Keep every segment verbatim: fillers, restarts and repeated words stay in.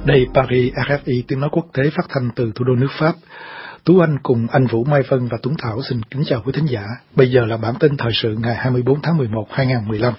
Đây Paris, rờ ép i tiếng nói quốc tế phát thanh từ thủ đô nước Pháp. Tú Anh cùng anh Vũ Mai Vân và Tuấn Thảo xin kính chào quý thính giả. Bây giờ là bản tin thời sự ngày hai mươi bốn tháng mười một hai nghìn không trăm mười lăm.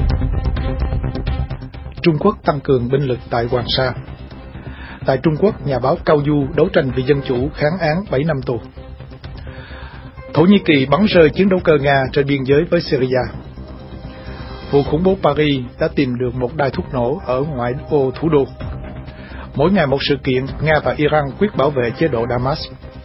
Trung Quốc tăng cường binh lực tại Hoàng Sa. Tại Trung Quốc, nhà báo Cao Du đấu tranh vì dân chủ kháng án bảy năm tù. Thổ Nhĩ Kỳ bắn rơi chiến đấu cơ Nga trên biên giới với Syria. Vụ khủng bố Paris đã tìm được một đài thuốc nổ ở ngoại ô thủ đô. Mỗi ngày một sự kiện, Nga và Iran quyết bảo vệ chế độ Damas.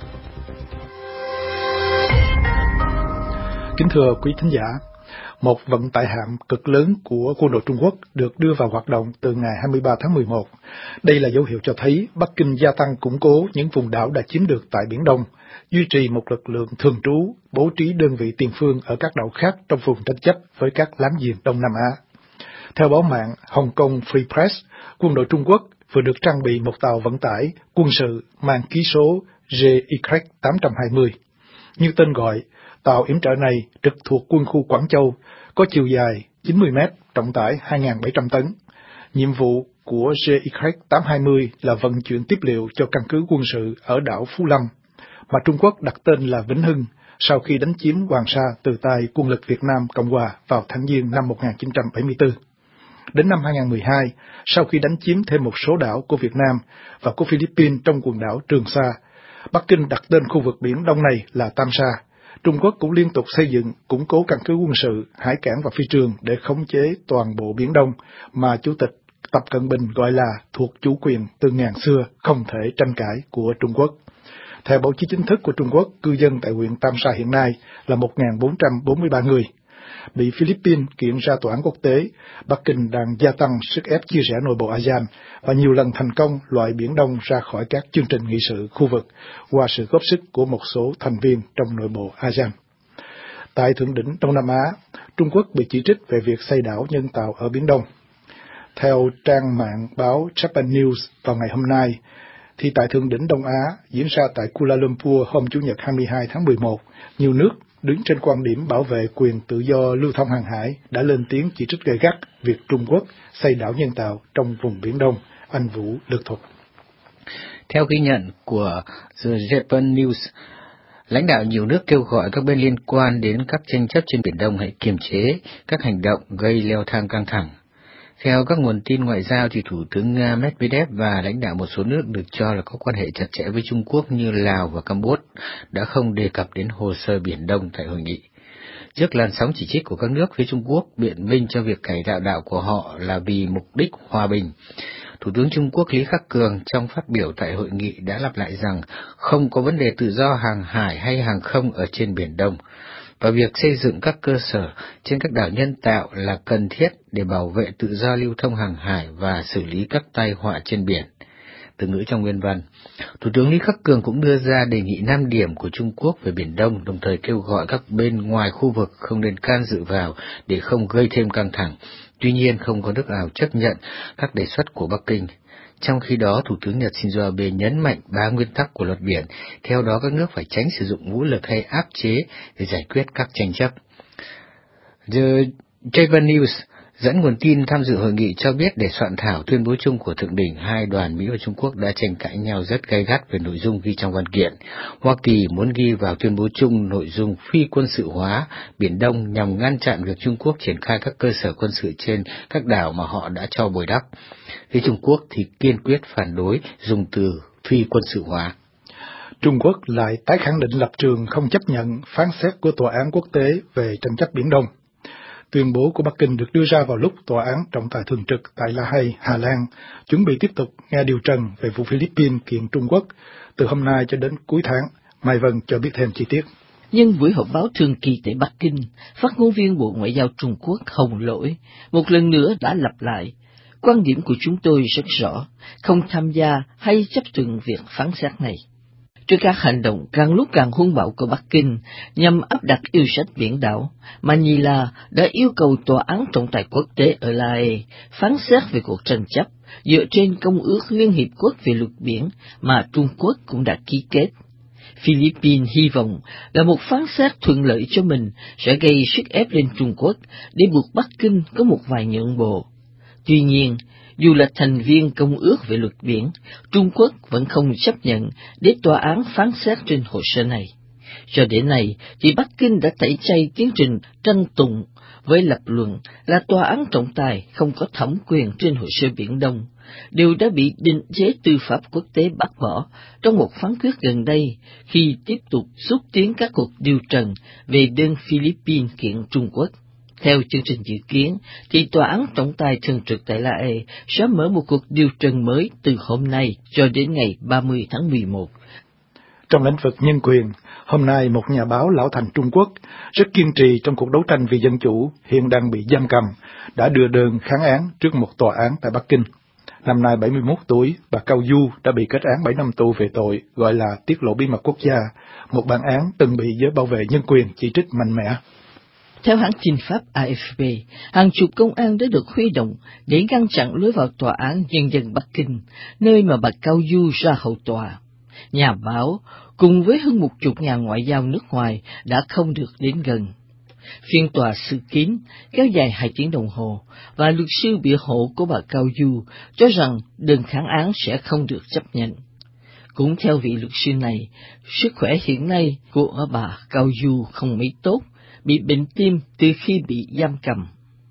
Kính thưa quý thính giả, một vận tải hạm cực lớn của quân đội Trung Quốc được đưa vào hoạt động từ ngày hai mươi ba tháng mười một. Đây là dấu hiệu cho thấy Bắc Kinh gia tăng củng cố những vùng đảo đã chiếm được tại Biển Đông, duy trì một lực lượng thường trú, bố trí đơn vị tiền phương ở các đảo khác trong vùng tranh chấp với các láng giềng Đông Nam Á. Theo báo mạng Hong Kong Free Press, quân đội Trung Quốc vừa được trang bị một tàu vận tải quân sự mang ký số G Y tám hai không. Như tên gọi, tàu yểm trợ này trực thuộc quân khu Quảng Châu, có chiều dài chín mươi mét, trọng tải hai nghìn bảy trăm tấn. Nhiệm vụ của G Y tám hai không là vận chuyển tiếp liệu cho căn cứ quân sự ở đảo Phú Lâm, mà Trung Quốc đặt tên là Vĩnh Hưng sau khi đánh chiếm Hoàng Sa từ tay quân lực Việt Nam Cộng Hòa vào tháng Giêng năm một nghìn chín trăm bảy mươi tư. Đến năm hai nghìn không trăm mười hai, sau khi đánh chiếm thêm một số đảo của Việt Nam và của Philippines trong quần đảo Trường Sa, Bắc Kinh đặt tên khu vực Biển Đông này là Tam Sa. Trung Quốc cũng liên tục xây dựng, củng cố căn cứ quân sự, hải cảng và phi trường để khống chế toàn bộ Biển Đông mà Chủ tịch Tập Cận Bình gọi là thuộc chủ quyền từ ngàn xưa, không thể tranh cãi của Trung Quốc. Theo báo chí chính thức của Trung Quốc, cư dân tại huyện Tam Sa hiện nay là một nghìn bốn trăm bốn mươi ba người. Bị Philippines kiện ra tòa án quốc tế, Bắc Kinh đang gia tăng sức ép chia rẽ nội bộ a sê an và nhiều lần thành công loại Biển Đông ra khỏi các chương trình nghị sự khu vực qua sự góp sức của một số thành viên trong nội bộ a sê an. Tại Thượng đỉnh Đông Nam Á, Trung Quốc bị chỉ trích về việc xây đảo nhân tạo ở Biển Đông. Theo trang mạng báo Japan News vào ngày hôm nay, thì tại Thượng đỉnh Đông Á diễn ra tại Kuala Lumpur hôm Chủ nhật hai mươi hai tháng mười một, nhiều nước đứng trên quan điểm bảo vệ quyền tự do lưu thông hàng hải đã lên tiếng chỉ trích gay gắt việc Trung Quốc xây đảo nhân tạo trong vùng Biển Đông. Anh Vũ Lực Thuật. Theo ghi nhận của The Japan News, lãnh đạo nhiều nước kêu gọi các bên liên quan đến các tranh chấp trên Biển Đông hãy kiềm chế các hành động gây leo thang căng thẳng. Theo các nguồn tin ngoại giao, thì Thủ tướng Nga Medvedev và lãnh đạo một số nước được cho là có quan hệ chặt chẽ với Trung Quốc như Lào và Campuchia đã không đề cập đến hồ sơ Biển Đông tại hội nghị. Trước làn sóng chỉ trích của các nước phía Trung Quốc biện minh cho việc cải tạo đảo của họ là vì mục đích hòa bình, Thủ tướng Trung Quốc Lý Khắc Cường trong phát biểu tại hội nghị đã lặp lại rằng không có vấn đề tự do hàng hải hay hàng không ở trên Biển Đông, và việc xây dựng các cơ sở trên các đảo nhân tạo là cần thiết để bảo vệ tự do lưu thông hàng hải và xử lý các tai họa trên biển. Từ ngữ trong nguyên văn, Thủ tướng Lý Khắc Cường cũng đưa ra đề nghị năm điểm của Trung Quốc về Biển Đông, đồng thời kêu gọi các bên ngoài khu vực không nên can dự vào để không gây thêm căng thẳng. Tuy nhiên, không có nước nào chấp nhận các đề xuất của Bắc Kinh. Trong khi đó, Thủ tướng Nhật Shinzo Abe nhấn mạnh ba nguyên tắc của luật biển, theo đó các nước phải tránh sử dụng vũ lực hay áp chế để giải quyết các tranh chấp. The Japan News dẫn nguồn tin tham dự hội nghị cho biết để soạn thảo tuyên bố chung của thượng đỉnh, hai đoàn Mỹ và Trung Quốc đã tranh cãi nhau rất gay gắt về nội dung ghi trong văn kiện. Hoa Kỳ muốn ghi vào tuyên bố chung nội dung phi quân sự hóa Biển Đông nhằm ngăn chặn việc Trung Quốc triển khai các cơ sở quân sự trên các đảo mà họ đã cho bồi đắp. Phía Trung Quốc thì kiên quyết phản đối dùng từ phi quân sự hóa. Trung Quốc lại tái khẳng định lập trường không chấp nhận phán xét của Tòa án quốc tế về tranh chấp Biển Đông. Tuyên bố của Bắc Kinh được đưa ra vào lúc Tòa án trọng tài thường trực tại La Hay, Hà Lan, chuẩn bị tiếp tục nghe điều trần về vụ Philippines kiện Trung Quốc từ hôm nay cho đến cuối tháng. Mai Vân cho biết thêm chi tiết. Nhân buổi họp báo thường kỳ tại Bắc Kinh, phát ngôn viên Bộ Ngoại giao Trung Quốc Hồng Lỗi một lần nữa đã lặp lại, quan điểm của chúng tôi rất rõ, không tham gia hay chấp thuận việc phán xét này. Trước các hành động càng lúc càng hung bạo của Bắc Kinh nhằm áp đặt yêu sách biển đảo, Manila đã yêu cầu Tòa án trọng tài quốc tế ở La Hay phán xét về cuộc tranh chấp dựa trên Công ước Liên Hiệp Quốc về luật biển mà Trung Quốc cũng đã ký kết. Philippines hy vọng là một phán xét thuận lợi cho mình sẽ gây sức ép lên Trung Quốc để buộc Bắc Kinh có một vài nhượng bộ. Tuy nhiên, dù là thành viên Công ước về luật biển, Trung Quốc vẫn không chấp nhận để tòa án phán xét trên hồ sơ này. Cho đến nay, thì Bắc Kinh đã tẩy chay tiến trình tranh tụng với lập luận là tòa án trọng tài không có thẩm quyền trên hồ sơ Biển Đông, đều đã bị định chế tư pháp quốc tế bác bỏ trong một phán quyết gần đây khi tiếp tục xúc tiến các cuộc điều trần về đơn Philippines kiện Trung Quốc. Theo chương trình dự kiến, thì tòa án trọng tài thường trực tại La Haye sẽ mở một cuộc điều trần mới từ hôm nay cho đến ngày ba mươi tháng mười một. Trong lĩnh vực nhân quyền, hôm nay một nhà báo lão thành Trung Quốc, rất kiên trì trong cuộc đấu tranh vì dân chủ, hiện đang bị giam cầm, đã đưa đơn kháng án trước một tòa án tại Bắc Kinh. Năm nay bảy mươi mốt tuổi, bà Cao Du đã bị kết án bảy năm tù về tội gọi là tiết lộ bí mật quốc gia, một bản án từng bị giới bảo vệ nhân quyền chỉ trích mạnh mẽ. Theo hãng tin Pháp A F P, hàng chục công an đã được huy động để ngăn chặn lối vào tòa án nhân dân Bắc Kinh, nơi mà bà Cao Du ra hầu tòa. Nhà báo, cùng với hơn một chục nhà ngoại giao nước ngoài đã không được đến gần. Phiên tòa sự kín, kéo dài hai tiếng đồng hồ, và luật sư biện hộ của bà Cao Du cho rằng đơn kháng án sẽ không được chấp nhận. Cũng theo vị luật sư này, sức khỏe hiện nay của bà Cao Du không mấy tốt, bị bệnh tim từ khi bị giam cầm.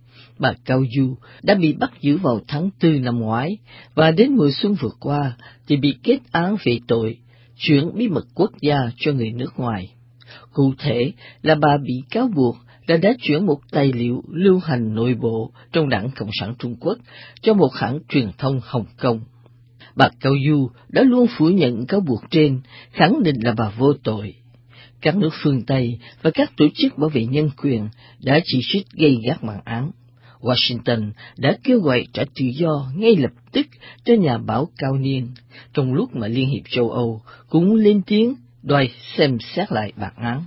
Bà Cao Du đã bị bắt giữ vào tháng tư năm ngoái, và đến mùa xuân vừa qua thì bị kết án về tội chuyển bí mật quốc gia cho người nước ngoài. Cụ thể là bà bị cáo buộc là đã chuyển một tài liệu lưu hành nội bộ trong Đảng Cộng sản Trung Quốc cho một hãng truyền thông Hồng Kông. Bà Cao Du đã luôn phủ nhận cáo buộc trên, khẳng định là bà vô tội. Các nước phương Tây và các tổ chức bảo vệ nhân quyền đã chỉ trích gay gắt bản án. Washington đã kêu gọi trả tự do ngay lập tức cho nhà báo Cao Niên, trong lúc mà Liên hiệp châu Âu cũng lên tiếng đòi xem xét lại bản án.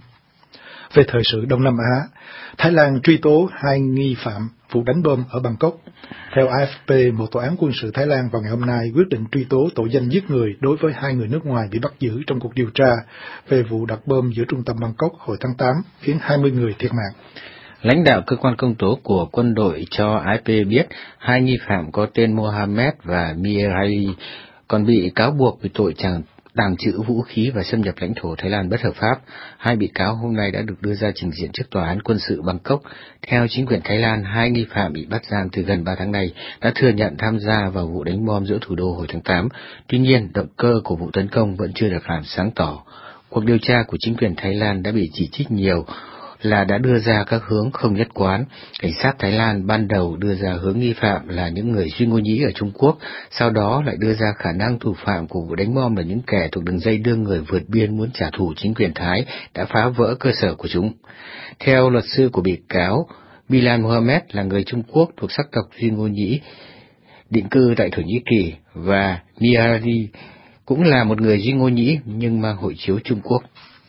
Về thời sự Đông Nam Á, Thái Lan truy tố hai nghi phạm vụ đánh bom ở Bangkok. Theo A F P, một tòa án quân sự Thái Lan vào ngày hôm nay quyết định truy tố tội danh giết người đối với hai người nước ngoài bị bắt giữ trong cuộc điều tra về vụ đặt bom giữa trung tâm Bangkok hồi tháng tám, khiến hai mươi người thiệt mạng. Lãnh đạo cơ quan công tố của quân đội cho A F P biết hai nghi phạm có tên Mohammed và Mir Ali còn bị cáo buộc vì tội tàng tàng trữ vũ khí và xâm nhập lãnh thổ Thái Lan bất hợp pháp. Hai bị cáo hôm nay đã được đưa ra trình diện trước tòa án quân sự Bangkok. Theo chính quyền Thái Lan, hai nghi phạm bị bắt giam từ gần ba tháng nay đã thừa nhận tham gia vào vụ đánh bom giữa thủ đô hồi tháng tám. Tuy nhiên, động cơ của vụ tấn công vẫn chưa được làm sáng tỏ. Cuộc điều tra của chính quyền Thái Lan đã bị chỉ trích nhiều là đã đưa ra các hướng không nhất quán. Cảnh sát Thái Lan ban đầu đưa ra hướng nghi phạm là những người duy ngô nhĩ ở Trung Quốc, sau đó lại đưa ra khả năng thủ phạm của vụ đánh bom là những kẻ thuộc đường dây đưa người vượt biên muốn trả thù chính quyền Thái đã phá vỡ cơ sở của chúng. Theo luật sư của bị cáo, Bilal Mohammed là người Trung Quốc thuộc sắc tộc duy ngô nhĩ, định cư tại Thổ Nhĩ Kỳ, và Miari cũng là một người duy ngô nhĩ nhưng mang hộ chiếu Trung Quốc.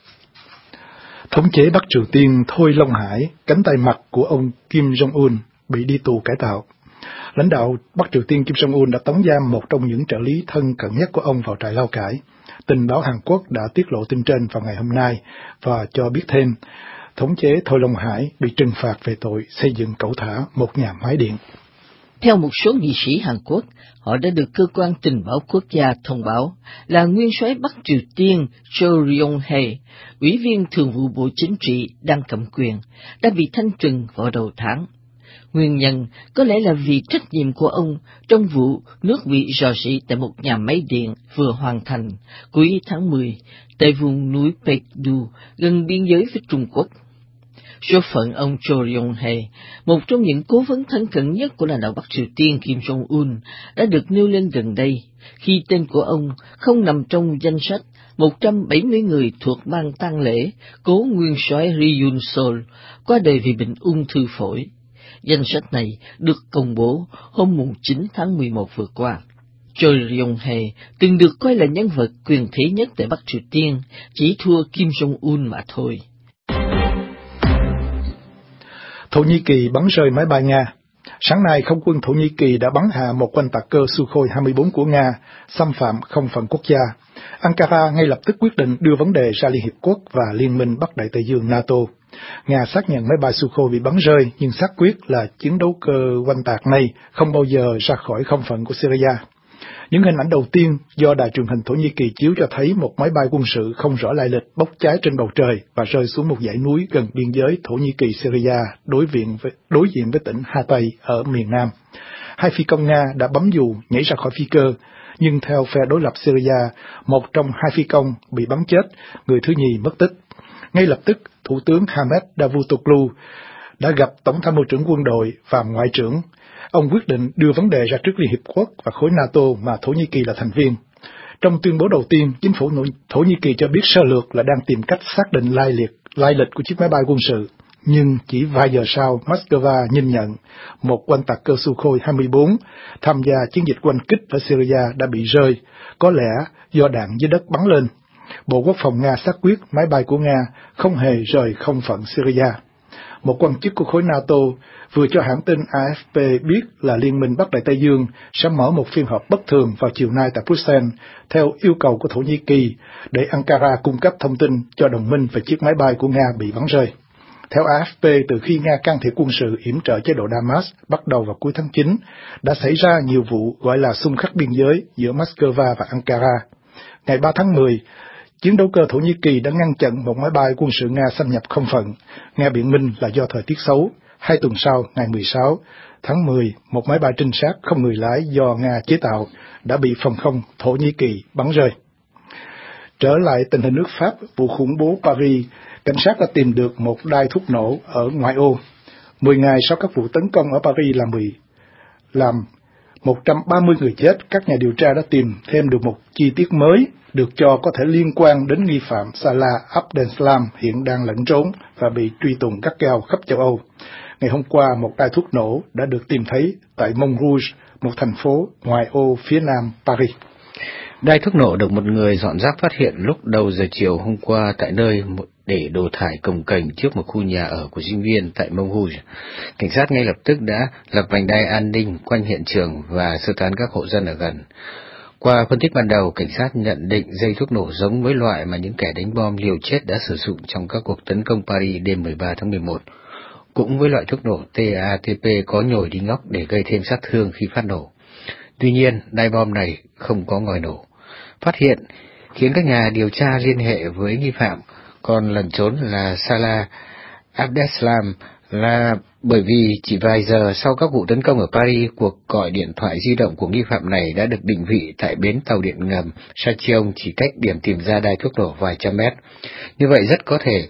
Thống chế Bắc Triều Tiên Thôi Long Hải, cánh tay mặt của ông Kim Jong-un, bị đi tù cải tạo. Lãnh đạo Bắc Triều Tiên Kim Jong-un đã tống giam một trong những trợ lý thân cận nhất của ông vào trại lao cải. Tình báo Hàn Quốc đã tiết lộ tin trên vào ngày hôm nay và cho biết thêm, thống chế Thôi Long Hải bị trừng phạt về tội xây dựng cẩu thả một nhà máy điện. Theo một số nghị sĩ Hàn Quốc, họ đã được cơ quan tình báo quốc gia thông báo là nguyên soái Bắc Triều Tiên Cho Ryong-hae, ủy viên thường vụ Bộ Chính trị đang cầm quyền, đã bị thanh trừng vào đầu tháng. Nguyên nhân có lẽ là vì trách nhiệm của ông trong vụ nước bị rò rỉ tại một nhà máy điện vừa hoàn thành cuối tháng mười tại vùng núi Paekdu gần biên giới với Trung Quốc. Số phận ông Cho Ryong-hae, một trong những cố vấn thân cận nhất của lãnh đạo Bắc Triều Tiên Kim Jong-un, đã được nêu lên gần đây khi tên của ông không nằm trong danh sách một trăm bảy mươi người thuộc ban tang lễ cố nguyên soái Ri Yun-sol qua đời vì bệnh ung thư phổi. Danh sách này được công bố hôm chín tháng mười một vừa qua. Cho Ryong-hae từng được coi là nhân vật quyền thế nhất tại Bắc Triều Tiên, chỉ thua Kim Jong-un mà thôi. Thổ Nhĩ Kỳ bắn rơi máy bay Nga. Sáng nay, không quân Thổ Nhĩ Kỳ đã bắn hạ một oanh tạc cơ Sukhoi hai mươi bốn của Nga, xâm phạm không phận quốc gia. Ankara ngay lập tức quyết định đưa vấn đề ra Liên Hiệp Quốc và Liên minh Bắc Đại Tây Dương NATO. Nga xác nhận máy bay Sukhoi bị bắn rơi, nhưng xác quyết là chiến đấu cơ oanh tạc này không bao giờ ra khỏi không phận của Syria. Những hình ảnh đầu tiên do đài truyền hình Thổ Nhĩ Kỳ chiếu cho thấy một máy bay quân sự không rõ lai lịch bốc cháy trên bầu trời và rơi xuống một dãy núi gần biên giới Thổ Nhĩ Kỳ Syria đối diện với, đối diện với tỉnh Hatay ở miền Nam. Hai phi công Nga đã bấm dù nhảy ra khỏi phi cơ, nhưng theo phe đối lập Syria, một trong hai phi công bị bắn chết, người thứ nhì mất tích. Ngay lập tức, Thủ tướng Ahmed Davutoglu đã gặp Tổng tham mưu trưởng quân đội và Ngoại trưởng. Ông quyết định đưa vấn đề ra trước Liên Hiệp Quốc và khối NATO mà Thổ Nhĩ Kỳ là thành viên. Trong tuyên bố đầu tiên, chính phủ Thổ Nhĩ Kỳ cho biết sơ lược là đang tìm cách xác định lai lịch, lai lịch của chiếc máy bay quân sự. Nhưng chỉ vài giờ sau, Moscow nhìn nhận một oanh tạc cơ Sukhoi hai mươi bốn tham gia chiến dịch oanh kích ở Syria đã bị rơi, có lẽ do đạn dưới đất bắn lên. Bộ Quốc phòng Nga xác quyết máy bay của Nga không hề rời không phận Syria. Một quan chức của khối NATO vừa cho hãng tin A F P biết là Liên minh Bắc Đại Tây Dương sẽ mở một phiên họp bất thường vào chiều nay tại Bruxelles theo yêu cầu của Thổ Nhĩ Kỳ để Ankara cung cấp thông tin cho đồng minh về chiếc máy bay của Nga bị bắn rơi. Theo A F P, từ khi Nga can thiệp quân sự yểm trợ chế độ Damas bắt đầu vào cuối tháng chín, đã xảy ra nhiều vụ gọi là xung khắc biên giới giữa Moscow và Ankara. Ngày ba tháng mười, chiến đấu cơ Thổ Nhĩ Kỳ đã ngăn chặn một máy bay quân sự Nga xâm nhập không phận. Nga biện minh là do thời tiết xấu. Hai tuần sau, ngày mười sáu tháng mười, một máy bay trinh sát không người lái do Nga chế tạo đã bị phòng không Thổ Nhĩ Kỳ bắn rơi. Trở lại tình hình nước Pháp, vụ khủng bố Paris, cảnh sát đã tìm được một đai thuốc nổ ở ngoại ô. Mười ngày sau các vụ tấn công ở Paris làm, bị, làm một trăm ba mươi người chết, các nhà điều tra đã tìm thêm được một chi tiết mới được cho có thể liên quan đến nghi phạm Salah Abdeslam hiện đang lẫn trốn và bị truy tùng gắt gao khắp châu Âu. Ngày hôm qua, một đai thuốc nổ đã được tìm thấy tại Montrouge, một thành phố ngoại ô phía nam Paris. Đai thuốc nổ được một người dọn rác phát hiện lúc đầu giờ chiều hôm qua tại nơi để đổ thải cồng kềnh trước một khu nhà ở của sinh viên tại Montrouge. Cảnh sát ngay lập tức đã lập vành đai an ninh quanh hiện trường và sơ tán các hộ dân ở gần. Qua phân tích ban đầu, cảnh sát nhận định dây thuốc nổ giống với loại mà những kẻ đánh bom liều chết đã sử dụng trong các cuộc tấn công Paris đêm mười ba tháng mười một. Cũng với loại thuốc nổ T A T P có nhồi đi ngóc để gây thêm sát thương khi phát nổ. Tuy nhiên, đai bom này không có ngòi nổ. Phát hiện khiến các nhà điều tra liên hệ với nghi phạm còn lẩn trốn là Salah Abdeslam là bởi vì chỉ vài giờ sau các vụ tấn công ở Paris, cuộc gọi điện thoại di động của nghi phạm này đã được định vị tại bến tàu điện ngầm Châtillon, chỉ cách điểm tìm ra đai thuốc nổ vài trăm mét. Như vậy rất có thể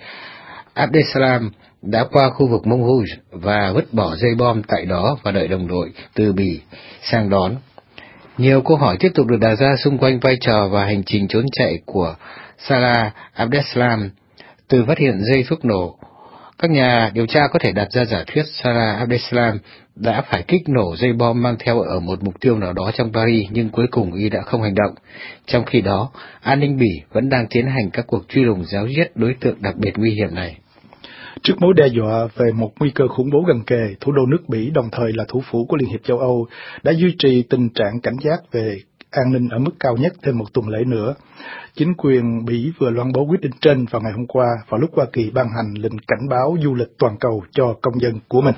Abdeslam đã qua khu vực Montrouge và vứt bỏ dây bom tại đó và đợi đồng đội từ Bỉ sang đón. Nhiều câu hỏi tiếp tục được đặt ra xung quanh vai trò và hành trình trốn chạy của Salah Abdeslam. Từ phát hiện dây thuốc nổ, các nhà điều tra có thể đặt ra giả thuyết Salah Abdeslam đã phải kích nổ dây bom mang theo ở một mục tiêu nào đó trong Paris, nhưng cuối cùng y đã không hành động. Trong khi đó, an ninh Bỉ vẫn đang tiến hành các cuộc truy lùng giáo giết đối tượng đặc biệt nguy hiểm này. Trước mối đe dọa về một nguy cơ khủng bố gần kề, thủ đô nước Bỉ đồng thời là thủ phủ của Liên hiệp châu Âu đã duy trì tình trạng cảnh giác về an ninh ở mức cao nhất thêm một tuần lễ nữa. Chính quyền Bỉ vừa loan bố quyết định trên vào ngày hôm qua, vào lúc Hoa Kỳ ban hành lệnh cảnh báo du lịch toàn cầu cho công dân của mình.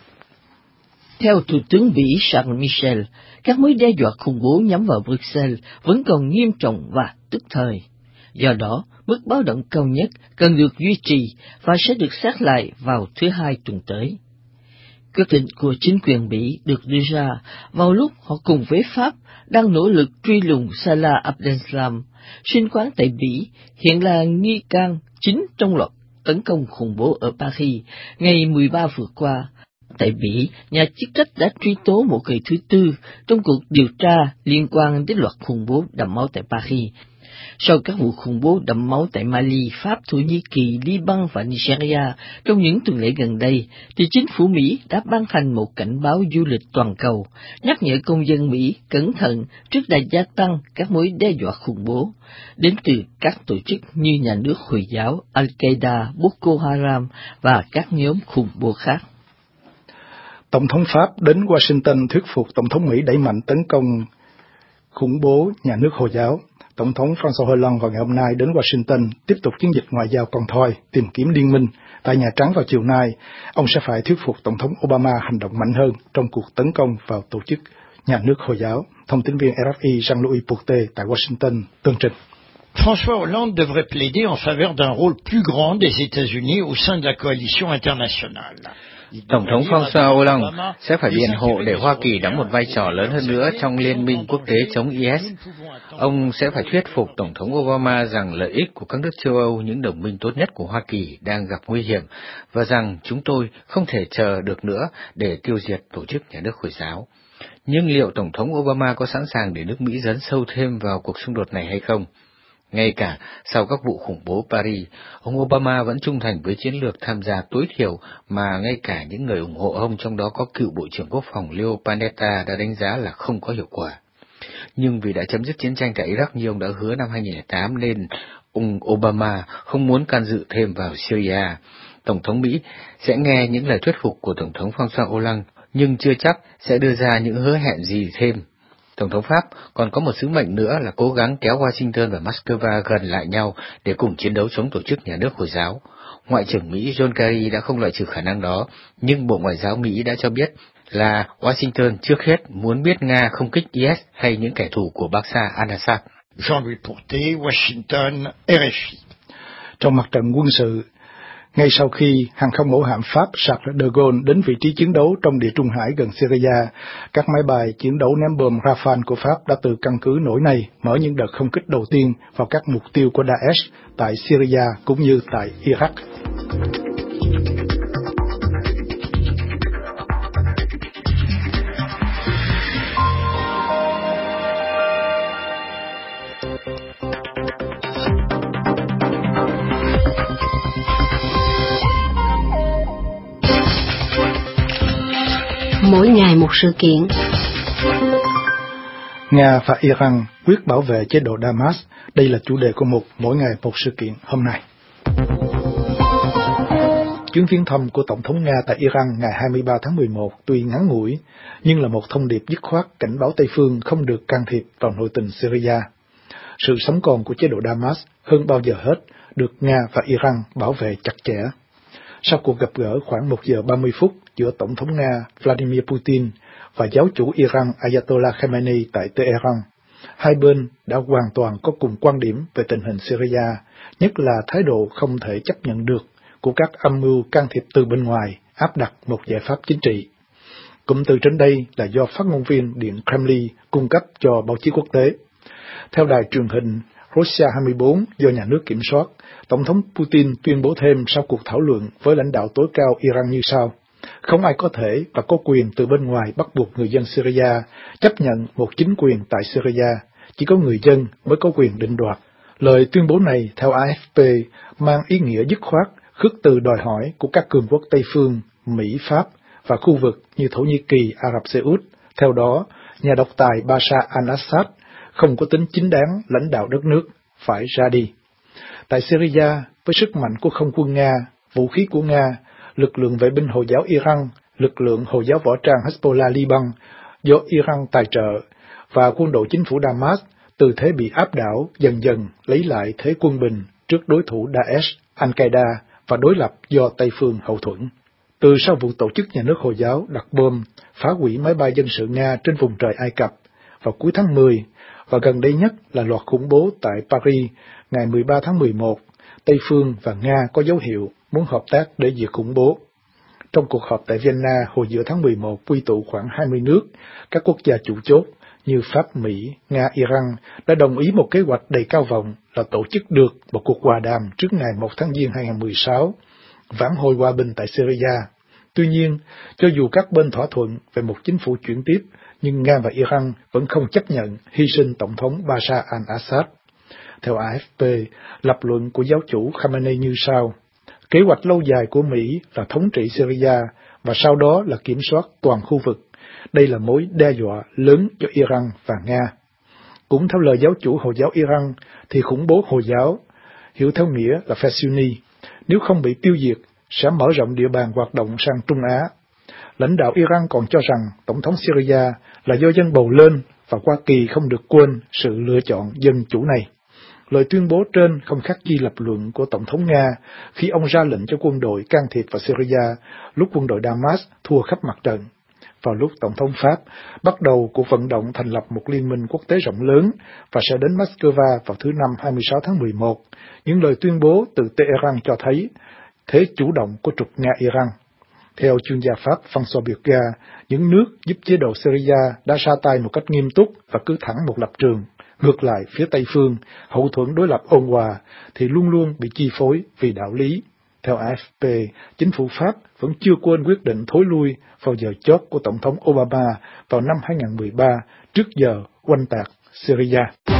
Theo Thủ tướng Bỉ Charles Michel, các mối đe dọa khủng bố nhắm vào Bruxelles vẫn còn nghiêm trọng và tức thời. Do đó, mức báo động cao nhất cần được duy trì và sẽ được xét lại vào thứ Hai tuần tới. Quyết định của chính quyền Bỉ được đưa ra vào lúc họ cùng với Pháp đang nỗ lực truy lùng Salah Abdeslam, sinh quán tại Bỉ, hiện là nghi can chính trong loạt tấn công khủng bố ở Paris ngày mười ba vừa qua. Tại Bỉ, nhà chức trách đã truy tố một người thứ tư trong cuộc điều tra liên quan đến loạt khủng bố đẫm máu tại Paris. Sau các vụ khủng bố đẫm máu tại Mali, Pháp, Thổ Nhĩ Kỳ, Liban và Nigeria trong những tuần lễ gần đây, thì chính phủ Mỹ đã ban hành một cảnh báo du lịch toàn cầu, nhắc nhở công dân Mỹ cẩn thận trước đà gia tăng các mối đe dọa khủng bố đến từ các tổ chức như nhà nước Hồi giáo, Al-Qaeda, Boko Haram và các nhóm khủng bố khác. Tổng thống Pháp đến Washington thuyết phục Tổng thống Mỹ đẩy mạnh tấn công khủng bố nhà nước Hồi giáo. Tổng thống François Hollande vào ngày hôm nay đến Washington tiếp tục chiến dịch ngoại giao con thoi, tìm kiếm liên minh. Tại Nhà Trắng vào chiều nay, ông sẽ phải thuyết phục Tổng thống Obama hành động mạnh hơn trong cuộc tấn công vào tổ chức nhà nước Hồi giáo. Thông tin viên R F I Jean-Louis Porté tại Washington tường trình. François Hollande devrait plaider en faveur d'un rôle plus grand des États-Unis au sein de la coalition internationale. Tổng thống François Hollande sẽ phải biện hộ để Hoa Kỳ đóng một vai trò lớn hơn nữa trong liên minh quốc tế chống I S. Ông sẽ phải thuyết phục Tổng thống Obama rằng lợi ích của các nước châu Âu, những đồng minh tốt nhất của Hoa Kỳ, đang gặp nguy hiểm, và rằng chúng tôi không thể chờ được nữa để tiêu diệt tổ chức nhà nước Hồi giáo. Nhưng liệu Tổng thống Obama có sẵn sàng để nước Mỹ dấn sâu thêm vào cuộc xung đột này hay không? Ngay cả sau các vụ khủng bố Paris, ông Obama vẫn trung thành với chiến lược tham gia tối thiểu mà ngay cả những người ủng hộ ông, trong đó có cựu Bộ trưởng Quốc phòng Leo Panetta, đã đánh giá là không có hiệu quả. Nhưng vì đã chấm dứt chiến tranh tại Iraq như ông đã hứa năm hai nghìn không trăm lẻ tám nên ông Obama không muốn can dự thêm vào Syria. Tổng thống Mỹ sẽ nghe những lời thuyết phục của Tổng thống François Hollande, nhưng chưa chắc sẽ đưa ra những hứa hẹn gì thêm. Tổng thống Pháp còn có một sứ mệnh nữa là cố gắng kéo Washington và Moscow gần lại nhau để cùng chiến đấu chống tổ chức nhà nước Hồi giáo. Ngoại trưởng Mỹ John Kerry đã không loại trừ khả năng đó, nhưng Bộ Ngoại giao Mỹ đã cho biết là Washington trước hết muốn biết Nga không kích I S hay những kẻ thù của Bashar al-Assad. Jean-Louis Porté, Washington, R F I. Trong mặt trận quân sự, ngay sau khi hàng không mẫu hạm Pháp Charles de Gaulle đến vị trí chiến đấu trong Địa Trung Hải gần Syria, các máy bay chiến đấu ném bom Rafale của Pháp đã từ căn cứ nổi này mở những đợt không kích đầu tiên vào các mục tiêu của Daesh tại Syria cũng như tại Iraq. Mỗi ngày một sự kiện. Nga và Iran quyết bảo vệ chế độ Damas. Đây là chủ đề của một Mỗi ngày một sự kiện hôm nay. Chuyến viếng thăm của Tổng thống Nga tại Iran ngày hai mươi ba tháng mười một tuy ngắn ngủi, nhưng là một thông điệp dứt khoát cảnh báo Tây phương không được can thiệp vào nội tình Syria. Sự sống còn của chế độ Damas hơn bao giờ hết được Nga và Iran bảo vệ chặt chẽ. Sau cuộc gặp gỡ khoảng một giờ ba mươi phút giữa Tổng thống Nga Vladimir Putin và giáo chủ Iran Ayatollah Khamenei tại Tehran, hai bên đã hoàn toàn có cùng quan điểm về tình hình Syria, nhất là thái độ không thể chấp nhận được của các âm mưu can thiệp từ bên ngoài áp đặt một giải pháp chính trị. Cụm từ trên đây là do phát ngôn viên Điện Kremlin cung cấp cho báo chí quốc tế. Theo đài truyền hình Russia hai mươi bốn do nhà nước kiểm soát, Tổng thống Putin tuyên bố thêm sau cuộc thảo luận với lãnh đạo tối cao Iran như sau: không ai có thể và có quyền từ bên ngoài bắt buộc người dân Syria chấp nhận một chính quyền tại Syria, chỉ có người dân mới có quyền định đoạt. Lời tuyên bố này, theo A F P, mang ý nghĩa dứt khoát, khước từ đòi hỏi của các cường quốc Tây phương, Mỹ, Pháp và khu vực như Thổ Nhĩ Kỳ, Ả Rập Xê Út. Theo đó, nhà độc tài Bashar al-Assad không có tính chính đáng lãnh đạo đất nước, phải ra đi. Tại Syria, với sức mạnh của không quân Nga, vũ khí của Nga, lực lượng vệ binh Hồi giáo Iran, lực lượng Hồi giáo võ trang Hezbollah Liban do Iran tài trợ và quân đội chính phủ Damas từ thế bị áp đảo dần dần lấy lại thế quân bình trước đối thủ Daesh, Al-Qaeda và đối lập do Tây phương hậu thuẫn. Từ sau vụ tổ chức nhà nước Hồi giáo đặt bom phá hủy máy bay dân sự Nga trên vùng trời Ai Cập vào cuối tháng mười, và gần đây nhất là loạt khủng bố tại Paris ngày mười ba tháng mười một, Tây phương và Nga có dấu hiệu muốn hợp tác để diệt khủng bố. Trong cuộc họp tại Vienna hồi giữa tháng mười một quy tụ khoảng hai mươi nước, các quốc gia chủ chốt như Pháp, Mỹ, Nga, Iran đã đồng ý một kế hoạch đầy cao vọng là tổ chức được một cuộc hòa đàm trước ngày một tháng Giêng hai nghìn không trăm mười sáu, vãn hồi hòa bình tại Syria. Tuy nhiên, cho dù các bên thỏa thuận về một chính phủ chuyển tiếp, nhưng Nga và Iran vẫn không chấp nhận hy sinh Tổng thống Bashar al-Assad. Theo A F P, lập luận của giáo chủ Khamenei như sau: kế hoạch lâu dài của Mỹ là thống trị Syria và sau đó là kiểm soát toàn khu vực. Đây là mối đe dọa lớn cho Iran và Nga. Cũng theo lời giáo chủ Hồi giáo Iran, thì khủng bố Hồi giáo, hiểu theo nghĩa là phe Sunni, nếu không bị tiêu diệt, sẽ mở rộng địa bàn hoạt động sang Trung Á. Lãnh đạo Iran còn cho rằng Tổng thống Syria là do dân bầu lên và Hoa Kỳ không được quên sự lựa chọn dân chủ này. Lời tuyên bố trên không khác chi lập luận của Tổng thống Nga khi ông ra lệnh cho quân đội can thiệp vào Syria lúc quân đội Damas thua khắp mặt trận. Vào lúc Tổng thống Pháp bắt đầu cuộc vận động thành lập một liên minh quốc tế rộng lớn và sẽ đến Moscow vào thứ Năm hai mươi sáu tháng mười một, những lời tuyên bố từ Tehran cho thấy thế chủ động của trục Nga-Iran. Theo chuyên gia Pháp François Burga, những nước giúp chế độ Syria đã ra tay một cách nghiêm túc và cứ thẳng một lập trường. Ngược lại, phía Tây phương, hậu thuẫn đối lập ôn hòa, thì luôn luôn bị chi phối vì đạo lý. Theo a ép pê, chính phủ Pháp vẫn chưa quên quyết định thối lui vào giờ chót của Tổng thống Obama vào năm hai không một ba, trước giờ oanh tạc Syria.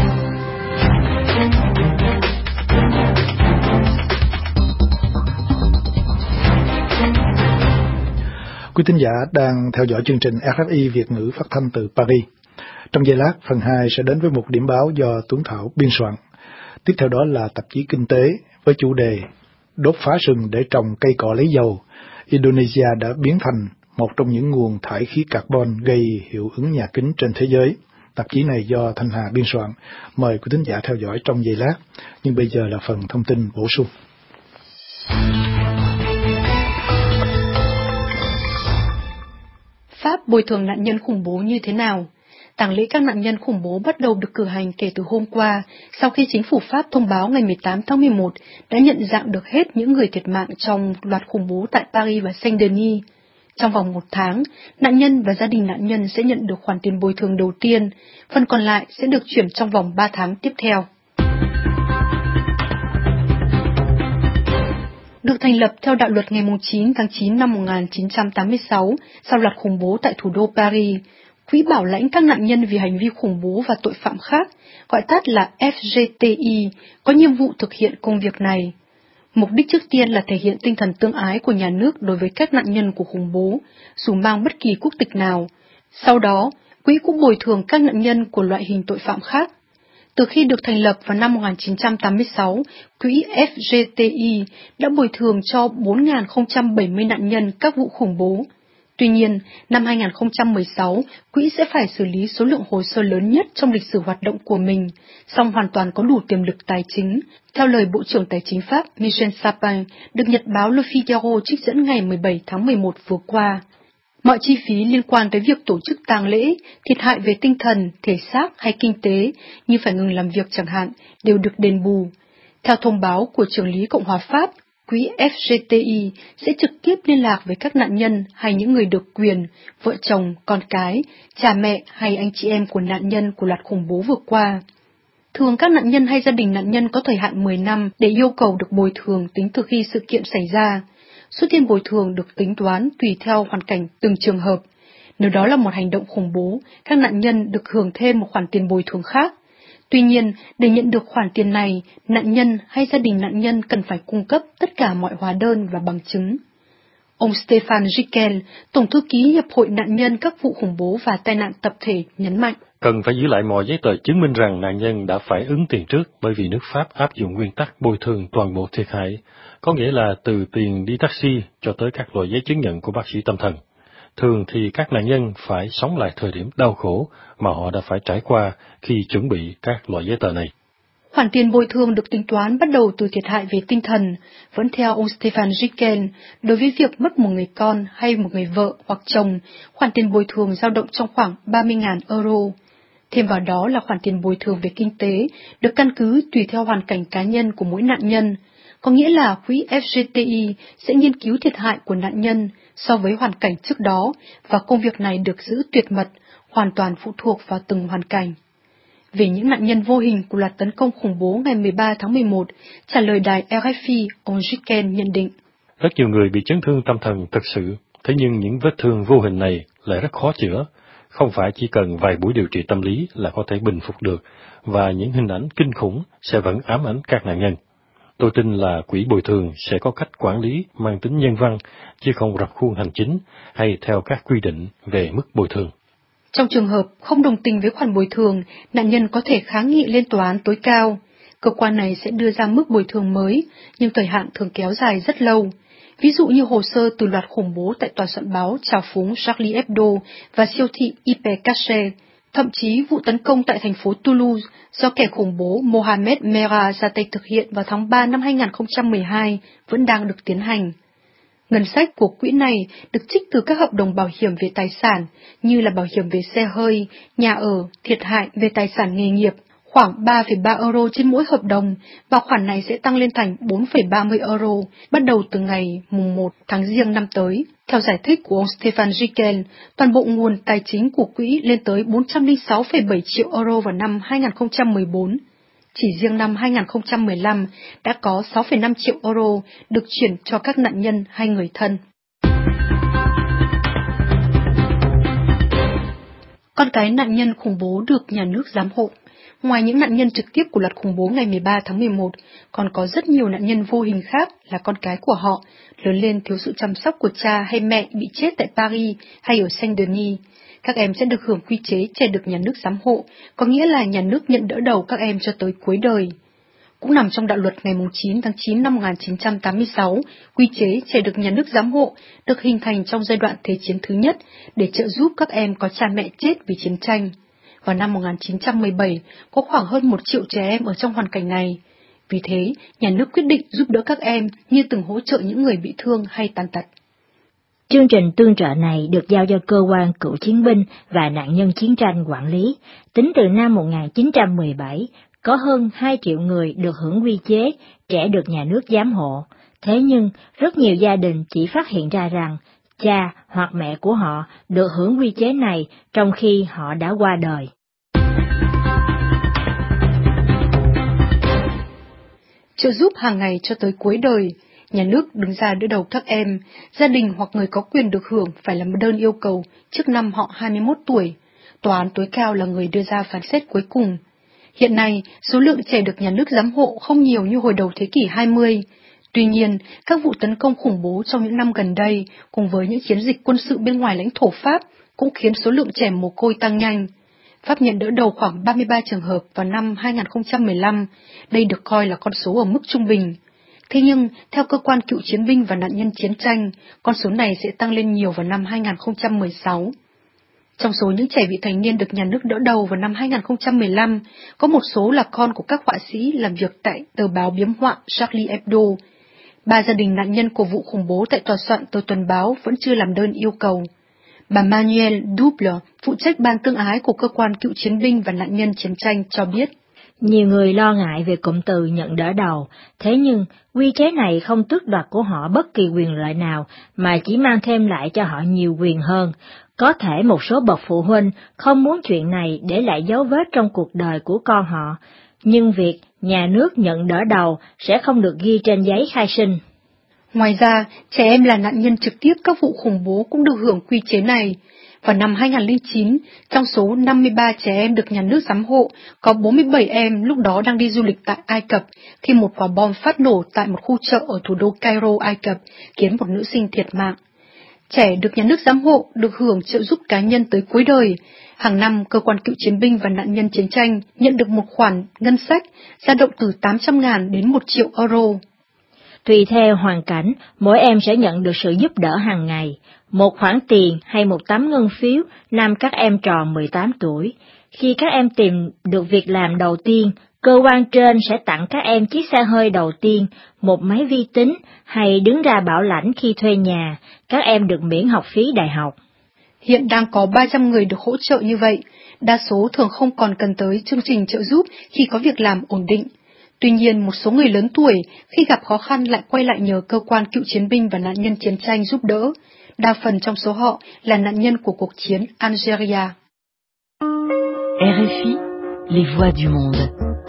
Quý thính giả đang theo dõi chương trình rờ ép i Việt ngữ phát thanh từ Paris. Trong giây lát, phần hai sẽ đến với một điểm báo do Tuấn Thảo biên soạn. Tiếp theo đó là tạp chí Kinh tế với chủ đề Đốt phá rừng để trồng cây cỏ lấy dầu. Indonesia đã biến thành một trong những nguồn thải khí carbon gây hiệu ứng nhà kính trên thế giới. Tạp chí này do Thanh Hà biên soạn. Mời quý thính giả theo dõi trong giây lát. Nhưng bây giờ là phần thông tin bổ sung. Pháp bồi thường nạn nhân khủng bố như thế nào? Tang lễ các nạn nhân khủng bố bắt đầu được cử hành kể từ hôm qua, sau khi chính phủ Pháp thông báo ngày mười tám tháng mười một đã nhận dạng được hết những người thiệt mạng trong loạt khủng bố tại Paris và Saint-Denis. Trong vòng một tháng, nạn nhân và gia đình nạn nhân sẽ nhận được khoản tiền bồi thường đầu tiên, phần còn lại sẽ được chuyển trong vòng ba tháng tiếp theo. Được thành lập theo đạo luật ngày chín tháng chín năm một nghìn chín trăm tám mươi sáu, sau loạt khủng bố tại thủ đô Paris, Quỹ bảo lãnh các nạn nhân vì hành vi khủng bố và tội phạm khác, gọi tắt là F G T I, có nhiệm vụ thực hiện công việc này. Mục đích trước tiên là thể hiện tinh thần tương ái của nhà nước đối với các nạn nhân của khủng bố, dù mang bất kỳ quốc tịch nào. Sau đó, quỹ cũng bồi thường các nạn nhân của loại hình tội phạm khác. Từ khi được thành lập vào năm một nghìn chín trăm tám mươi sáu, quỹ F G T I đã bồi thường cho bốn nghìn không trăm bảy mươi nạn nhân các vụ khủng bố. Tuy nhiên, năm hai nghìn không trăm mười sáu, quỹ sẽ phải xử lý số lượng hồ sơ lớn nhất trong lịch sử hoạt động của mình, song hoàn toàn có đủ tiềm lực tài chính, theo lời Bộ trưởng Tài chính Pháp Michel Sapin, được nhật báo Le Figaro trích dẫn ngày mười bảy tháng mười một vừa qua. Mọi chi phí liên quan tới việc tổ chức tang lễ, thiệt hại về tinh thần, thể xác hay kinh tế, như phải ngừng làm việc chẳng hạn, đều được đền bù. Theo thông báo của Trưởng lý Cộng hòa Pháp, quỹ F G T I sẽ trực tiếp liên lạc với các nạn nhân hay những người được quyền, vợ chồng, con cái, cha mẹ hay anh chị em của nạn nhân của loạt khủng bố vừa qua. Thường các nạn nhân hay gia đình nạn nhân có thời hạn mười năm để yêu cầu được bồi thường tính từ khi sự kiện xảy ra. Số tiền bồi thường được tính toán tùy theo hoàn cảnh từng trường hợp. Nếu đó là một hành động khủng bố, các nạn nhân được hưởng thêm một khoản tiền bồi thường khác. Tuy nhiên, để nhận được khoản tiền này, nạn nhân hay gia đình nạn nhân cần phải cung cấp tất cả mọi hóa đơn và bằng chứng. Ông Stefan Rickel, Tổng thư ký Hiệp hội nạn nhân các vụ khủng bố và tai nạn tập thể, nhấn mạnh. Cần phải giữ lại mọi giấy tờ chứng minh rằng nạn nhân đã phải ứng tiền trước, bởi vì nước Pháp áp dụng nguyên tắc bồi thường toàn bộ thiệt hại, có nghĩa là từ tiền đi taxi cho tới các loại giấy chứng nhận của bác sĩ tâm thần. Thường thì các nạn nhân phải sống lại thời điểm đau khổ mà họ đã phải trải qua khi chuẩn bị các loại giấy tờ này. Khoản tiền bồi thường được tính toán bắt đầu từ thiệt hại về tinh thần. Vẫn theo ông Stefan Rickel, đối với việc mất một người con hay một người vợ hoặc chồng, khoản tiền bồi thường dao động trong khoảng ba mươi nghìn euro. Thêm vào đó là khoản tiền bồi thường về kinh tế, được căn cứ tùy theo hoàn cảnh cá nhân của mỗi nạn nhân. Có nghĩa là quỹ F G T I sẽ nghiên cứu thiệt hại của nạn nhân so với hoàn cảnh trước đó, và công việc này được giữ tuyệt mật, hoàn toàn phụ thuộc vào từng hoàn cảnh. Về những nạn nhân vô hình của loạt tấn công khủng bố ngày mười ba tháng mười một, trả lời đài R F I, ông Rickel nhận định. Rất nhiều người bị chấn thương tâm thần thực sự, thế nhưng những vết thương vô hình này lại rất khó chữa. Không phải chỉ cần vài buổi điều trị tâm lý là có thể bình phục được, và những hình ảnh kinh khủng sẽ vẫn ám ảnh các nạn nhân. Tôi tin là quỹ bồi thường sẽ có cách quản lý mang tính nhân văn, chứ không rập khuôn hành chính hay theo các quy định về mức bồi thường. Trong trường hợp không đồng tình với khoản bồi thường, nạn nhân có thể kháng nghị lên tòa án tối cao. Cơ quan này sẽ đưa ra mức bồi thường mới, nhưng thời hạn thường kéo dài rất lâu. Ví dụ như hồ sơ từ loạt khủng bố tại tòa soạn báo trào phúng Charlie Hebdo và siêu thị Hyper Cacher. Thậm chí vụ tấn công tại thành phố Toulouse do kẻ khủng bố Mohamed Merah ra tay thực hiện vào tháng ba năm hai nghìn không trăm mười hai vẫn đang được tiến hành. Ngân sách của quỹ này được trích từ các hợp đồng bảo hiểm về tài sản như là bảo hiểm về xe hơi, nhà ở, thiệt hại về tài sản nghề nghiệp, khoảng ba phẩy ba euro trên mỗi hợp đồng, và khoản này sẽ tăng lên thành bốn phẩy ba mươi euro bắt đầu từ ngày mùng một tháng Giêng năm tới. Theo giải thích của ông Stefan Rickel, toàn bộ nguồn tài chính của quỹ lên tới bốn trăm lẻ sáu phẩy bảy triệu euro vào năm hai nghìn không trăm mười bốn. Chỉ riêng năm hai nghìn không trăm mười lăm đã có sáu phẩy năm triệu euro được chuyển cho các nạn nhân hay người thân. Con cái nạn nhân khủng bố được nhà nước giám hộ. Ngoài những nạn nhân trực tiếp của loạt khủng bố ngày mười ba tháng mười một, còn có rất nhiều nạn nhân vô hình khác là con cái của họ, lớn lên thiếu sự chăm sóc của cha hay mẹ bị chết tại Paris hay ở Saint-Denis. Các em sẽ được hưởng quy chế trẻ được nhà nước giám hộ, có nghĩa là nhà nước nhận đỡ đầu các em cho tới cuối đời. Cũng nằm trong đạo luật ngày chín tháng chín năm một nghìn chín trăm tám mươi sáu, quy chế trẻ được nhà nước giám hộ được hình thành trong giai đoạn Thế chiến thứ nhất để trợ giúp các em có cha mẹ chết vì chiến tranh. Vào năm một nghìn chín trăm mười bảy, có khoảng hơn một triệu trẻ em ở trong hoàn cảnh này. Vì thế, nhà nước quyết định giúp đỡ các em như từng hỗ trợ những người bị thương hay tàn tật. Chương trình tương trợ này được giao cho cơ quan cựu chiến binh và nạn nhân chiến tranh quản lý. Tính từ năm một nghìn chín trăm mười bảy, có hơn hai triệu người được hưởng quy chế trẻ được nhà nước giám hộ. Thế nhưng, rất nhiều gia đình chỉ phát hiện ra rằng cha hoặc mẹ của họ được hưởng quy chế này trong khi họ đã qua đời. Trợ giúp hàng ngày cho tới cuối đời. Nhà nước đứng ra đỡ đầu các em, gia đình hoặc người có quyền được hưởng phải làm đơn yêu cầu trước năm họ hai mươi mốt tuổi. Tòa án tối cao là người đưa ra phán xét cuối cùng. Hiện nay, số lượng trẻ được nhà nước giám hộ không nhiều như hồi đầu thế kỷ hai mươi. Tuy nhiên, các vụ tấn công khủng bố trong những năm gần đây, cùng với những chiến dịch quân sự bên ngoài lãnh thổ Pháp, cũng khiến số lượng trẻ mồ côi tăng nhanh. Pháp nhận đỡ đầu khoảng ba mươi ba trường hợp vào năm hai nghìn không trăm mười lăm, đây được coi là con số ở mức trung bình. Thế nhưng, theo cơ quan cựu chiến binh và nạn nhân chiến tranh, con số này sẽ tăng lên nhiều vào năm hai nghìn không trăm mười sáu. Trong số những trẻ vị thành niên được nhà nước đỡ đầu vào năm hai nghìn không trăm mười lăm, có một số là con của các họa sĩ làm việc tại tờ báo biếm họa Charlie Hebdo. Ba gia đình nạn nhân của vụ khủng bố tại tòa soạn tờ tuần báo vẫn chưa làm đơn yêu cầu. Bà Manuel Double, phụ trách ban tương ái của cơ quan cựu chiến binh và nạn nhân chiến tranh cho biết. Nhiều người lo ngại về cụm từ nhận đỡ đầu, thế nhưng quy chế này không tước đoạt của họ bất kỳ quyền lợi nào mà chỉ mang thêm lại cho họ nhiều quyền hơn. Có thể một số bậc phụ huynh không muốn chuyện này để lại dấu vết trong cuộc đời của con họ, nhưng việc nhà nước nhận đỡ đầu sẽ không được ghi trên giấy khai sinh. Ngoài ra, trẻ em là nạn nhân trực tiếp các vụ khủng bố cũng được hưởng quy chế này. Vào năm hai nghìn không trăm lẻ chín, trong số năm mươi ba trẻ em được nhà nước giám hộ, có bốn mươi bảy em lúc đó đang đi du lịch tại Ai Cập khi một quả bom phát nổ tại một khu chợ ở thủ đô Cairo, Ai Cập, khiến một nữ sinh thiệt mạng. Trẻ được nhà nước giám hộ được hưởng trợ giúp cá nhân tới cuối đời. Hàng năm, cơ quan cựu chiến binh và nạn nhân chiến tranh nhận được một khoản ngân sách dao động từ tám trăm ngàn đến một triệu euro. Tùy theo hoàn cảnh, mỗi em sẽ nhận được sự giúp đỡ hàng ngày, một khoản tiền hay một tấm ngân phiếu năm các em tròn mười tám tuổi. Khi các em tìm được việc làm đầu tiên, cơ quan trên sẽ tặng các em chiếc xe hơi đầu tiên, một máy vi tính hay đứng ra bảo lãnh khi thuê nhà. Các em được miễn học phí đại học. Hiện đang có ba trăm người được hỗ trợ như vậy, đa số thường không còn cần tới chương trình trợ giúp khi có việc làm ổn định. Tuy nhiên, một số người lớn tuổi khi gặp khó khăn lại quay lại nhờ cơ quan cựu chiến binh và nạn nhân chiến tranh giúp đỡ. Đa phần trong số họ là nạn nhân của cuộc chiến Algeria. R F I, les voix du monde.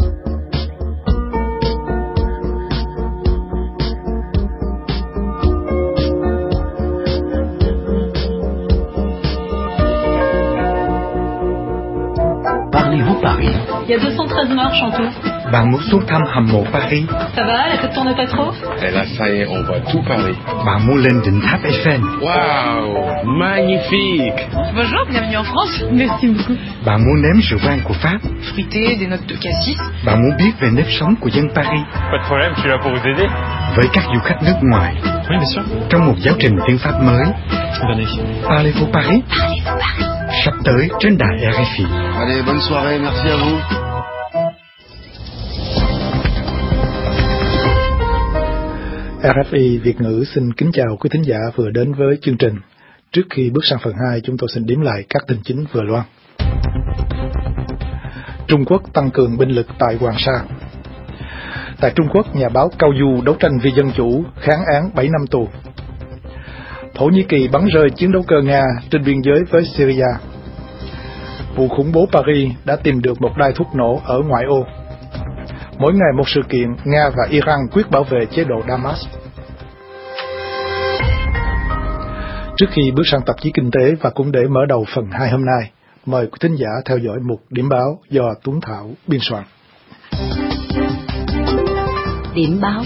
Parlez-vous Paris? Il y a deux cent treize morts, Chantou. Bạn muốn xuống thăm hầm mộ Paris? Ça va, la tête tourne pas trop? Et là, ça y est, on voit tout Paris. Bạn muốn lên đỉnh tháp Eiffel? Waouh, magnifique! Bonjour, bienvenue en France. Merci beaucoup. Bạn muốn nếm rượu vang của Pháp? Fruité, des notes de cassis. Bạn muốn biết về nếp sống của dân Paris? Pas de problème, je suis là pour vous aider. Với các du khách nước ngoài. Oui, bien sûr. Trong một giáo trình tiếng Pháp mới. Venez. Parlez-vous Paris? Parlez-vous Paris? sắp tới trên đài rờ ép i. Allez, bonne soirée, merci à vous. rờ ép i Việt ngữ xin kính chào quý thính giả vừa đến với chương trình. Trước khi bước sang phần hai, chúng tôi xin điểm lại các tin chính vừa loan. Trung Quốc tăng cường binh lực tại Hoàng Sa. Tại Trung Quốc, nhà báo Cao Du đấu tranh vì dân chủ, kháng án bảy năm tù. Thổ Nhĩ Kỳ bắn rơi chiến đấu cơ Nga trên biên giới với Syria. Vụ khủng bố Paris đã tìm được một đai thuốc nổ ở ngoại ô. Mỗi ngày một sự kiện, Nga và Iran quyết bảo vệ chế độ Damas. Trước khi bước sang tạp chí kinh tế và cũng để mở đầu phần hai hôm nay, mời quý thính giả theo dõi mục điểm báo do Tuấn Thảo biên soạn. Điểm báo.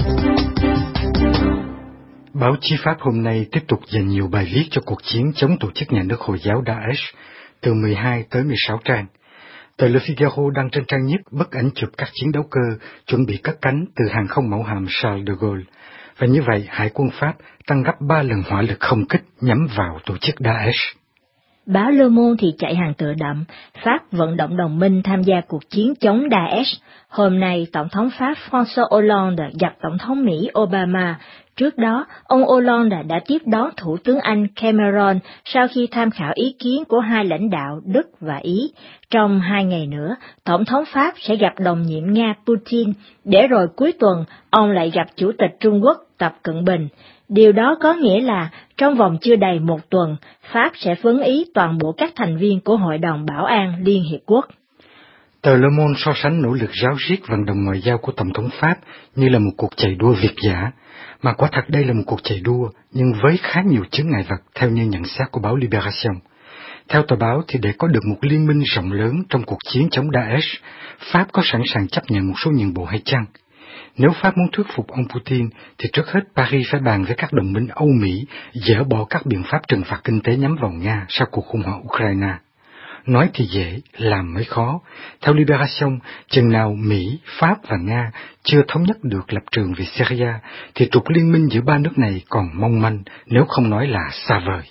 Báo chí Pháp hôm nay tiếp tục dành nhiều bài viết cho cuộc chiến chống tổ chức nhà nước Hồi giáo Daesh, từ mười hai tới mười sáu trang. Tờ Le Figaro đăng trên trang nhất bức ảnh chụp các chiến đấu cơ chuẩn bị cất cánh từ hàng không mẫu hạm Charles de Gaulle. Và như vậy, Hải quân Pháp tăng gấp ba lần hỏa lực không kích nhắm vào tổ chức Daesh. Báo Le Monde thì chạy hàng tựa đậm, Pháp vận động đồng minh tham gia cuộc chiến chống Daesh. Hôm nay, Tổng thống Pháp François Hollande gặp Tổng thống Mỹ Obama. Trước đó, ông Hollande đã tiếp đón Thủ tướng Anh Cameron sau khi tham khảo ý kiến của hai lãnh đạo Đức và Ý. Trong hai ngày nữa, Tổng thống Pháp sẽ gặp đồng nhiệm Nga Putin, để rồi cuối tuần, ông lại gặp Chủ tịch Trung Quốc Tập Cận Bình. Điều đó có nghĩa là, trong vòng chưa đầy một tuần, Pháp sẽ vấn ý toàn bộ các thành viên của Hội đồng Bảo an Liên Hiệp Quốc. Tờ Le Monde so sánh nỗ lực ráo riết vận động ngoại giao của Tổng thống Pháp như là một cuộc chạy đua việt dã, mà quả thật đây là một cuộc chạy đua, nhưng với khá nhiều chướng ngại vật theo như nhận xét của báo Libération. Theo tờ báo thì để có được một liên minh rộng lớn trong cuộc chiến chống Daesh, Pháp có sẵn sàng chấp nhận một số nhượng bộ hay chăng? Nếu Pháp muốn thuyết phục ông Putin, thì trước hết Paris phải bàn với các đồng minh Âu Mỹ dỡ bỏ các biện pháp trừng phạt kinh tế nhắm vào Nga sau cuộc khủng hoảng Ukraine. Nói thì dễ, làm mới khó. Theo Libération, chừng nào Mỹ, Pháp và Nga chưa thống nhất được lập trường về Syria, thì trục liên minh giữa ba nước này còn mong manh, nếu không nói là xa vời.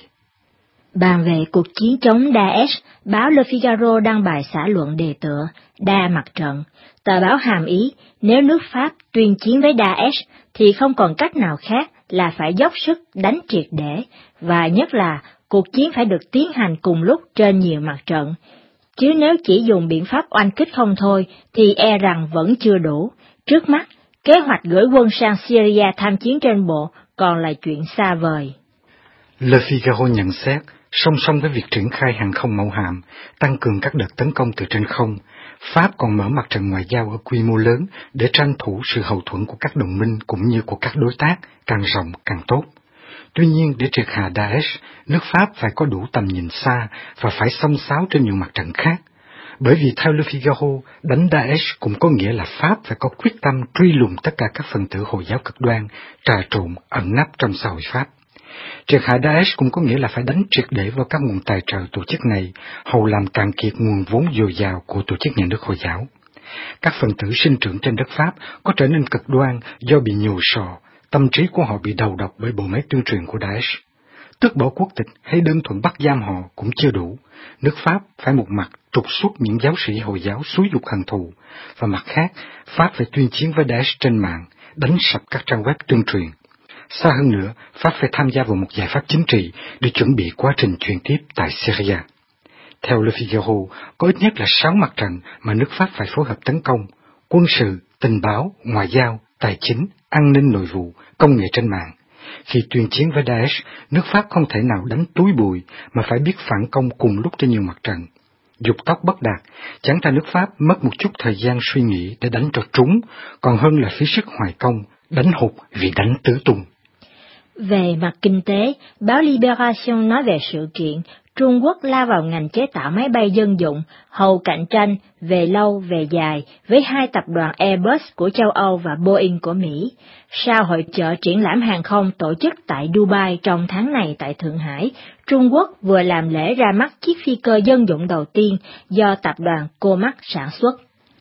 Bàn về cuộc chiến chống Daesh, báo Le Figaro đăng bài xã luận đề tựa Đa mặt trận. Tờ báo hàm ý, nếu nước Pháp tuyên chiến với Daesh, thì không còn cách nào khác là phải dốc sức đánh triệt để, và nhất là cuộc chiến phải được tiến hành cùng lúc trên nhiều mặt trận. Chứ nếu chỉ dùng biện pháp oanh kích không thôi, thì e rằng vẫn chưa đủ. Trước mắt, kế hoạch gửi quân sang Syria tham chiến trên bộ còn là chuyện xa vời. Le Figaro nhận xét, song song với việc triển khai hàng không mẫu hạm, tăng cường các đợt tấn công từ trên không, Pháp còn mở mặt trận ngoại giao ở quy mô lớn để tranh thủ sự hậu thuẫn của các đồng minh cũng như của các đối tác, càng rộng càng tốt. Tuy nhiên, để triệt hạ Daesh, nước Pháp phải có đủ tầm nhìn xa và phải xông xáo trên nhiều mặt trận khác. Bởi vì theo Le Figaro, đánh Daesh cũng có nghĩa là Pháp phải có quyết tâm truy lùng tất cả các phần tử Hồi giáo cực đoan, trà trộn, ẩn nấp trong xã hội Pháp. Triệt hạ Daesh cũng có nghĩa là phải đánh triệt để vào các nguồn tài trợ tổ chức này, hầu làm cạn kiệt nguồn vốn dồi dào của tổ chức nhà nước Hồi giáo. Các phần tử sinh trưởng trên đất Pháp có trở nên cực đoan do bị nhồi sọ, tâm trí của họ bị đầu độc bởi bộ máy tuyên truyền của Daesh. Tước bỏ quốc tịch hay đơn thuần bắt giam họ cũng chưa đủ. Nước Pháp phải một mặt trục xuất những giáo sĩ Hồi giáo xúi dục hận thù, và mặt khác, Pháp phải tuyên chiến với Daesh trên mạng, đánh sập các trang web tuyên truyền. Xa hơn nữa, Pháp phải tham gia vào một giải pháp chính trị để chuẩn bị quá trình chuyển tiếp tại Syria. Theo Le Figaro, có ít nhất là sáu mặt trận mà nước Pháp phải phối hợp tấn công: quân sự, tình báo, ngoại giao, tài chính, an ninh nội vụ, công nghệ trên mạng. Khi tuyên chiến với Daesh, nước Pháp không thể nào đánh túi bụi mà phải biết phản công cùng lúc trên nhiều mặt trận. Dục tốc bất đạt, chẳng thà nước Pháp mất một chút thời gian suy nghĩ để đánh cho trúng, còn hơn là phí sức hoài công, đánh hụt vì đánh tứ tung. Về mặt kinh tế, báo Libération nói về sự kiện Trung Quốc lao vào ngành chế tạo máy bay dân dụng, hầu cạnh tranh về lâu về dài với hai tập đoàn Airbus của châu Âu và Boeing của Mỹ. Sau hội chợ triển lãm hàng không tổ chức tại Dubai trong tháng này tại Thượng Hải, Trung Quốc vừa làm lễ ra mắt chiếc phi cơ dân dụng đầu tiên do tập đoàn Comac sản xuất.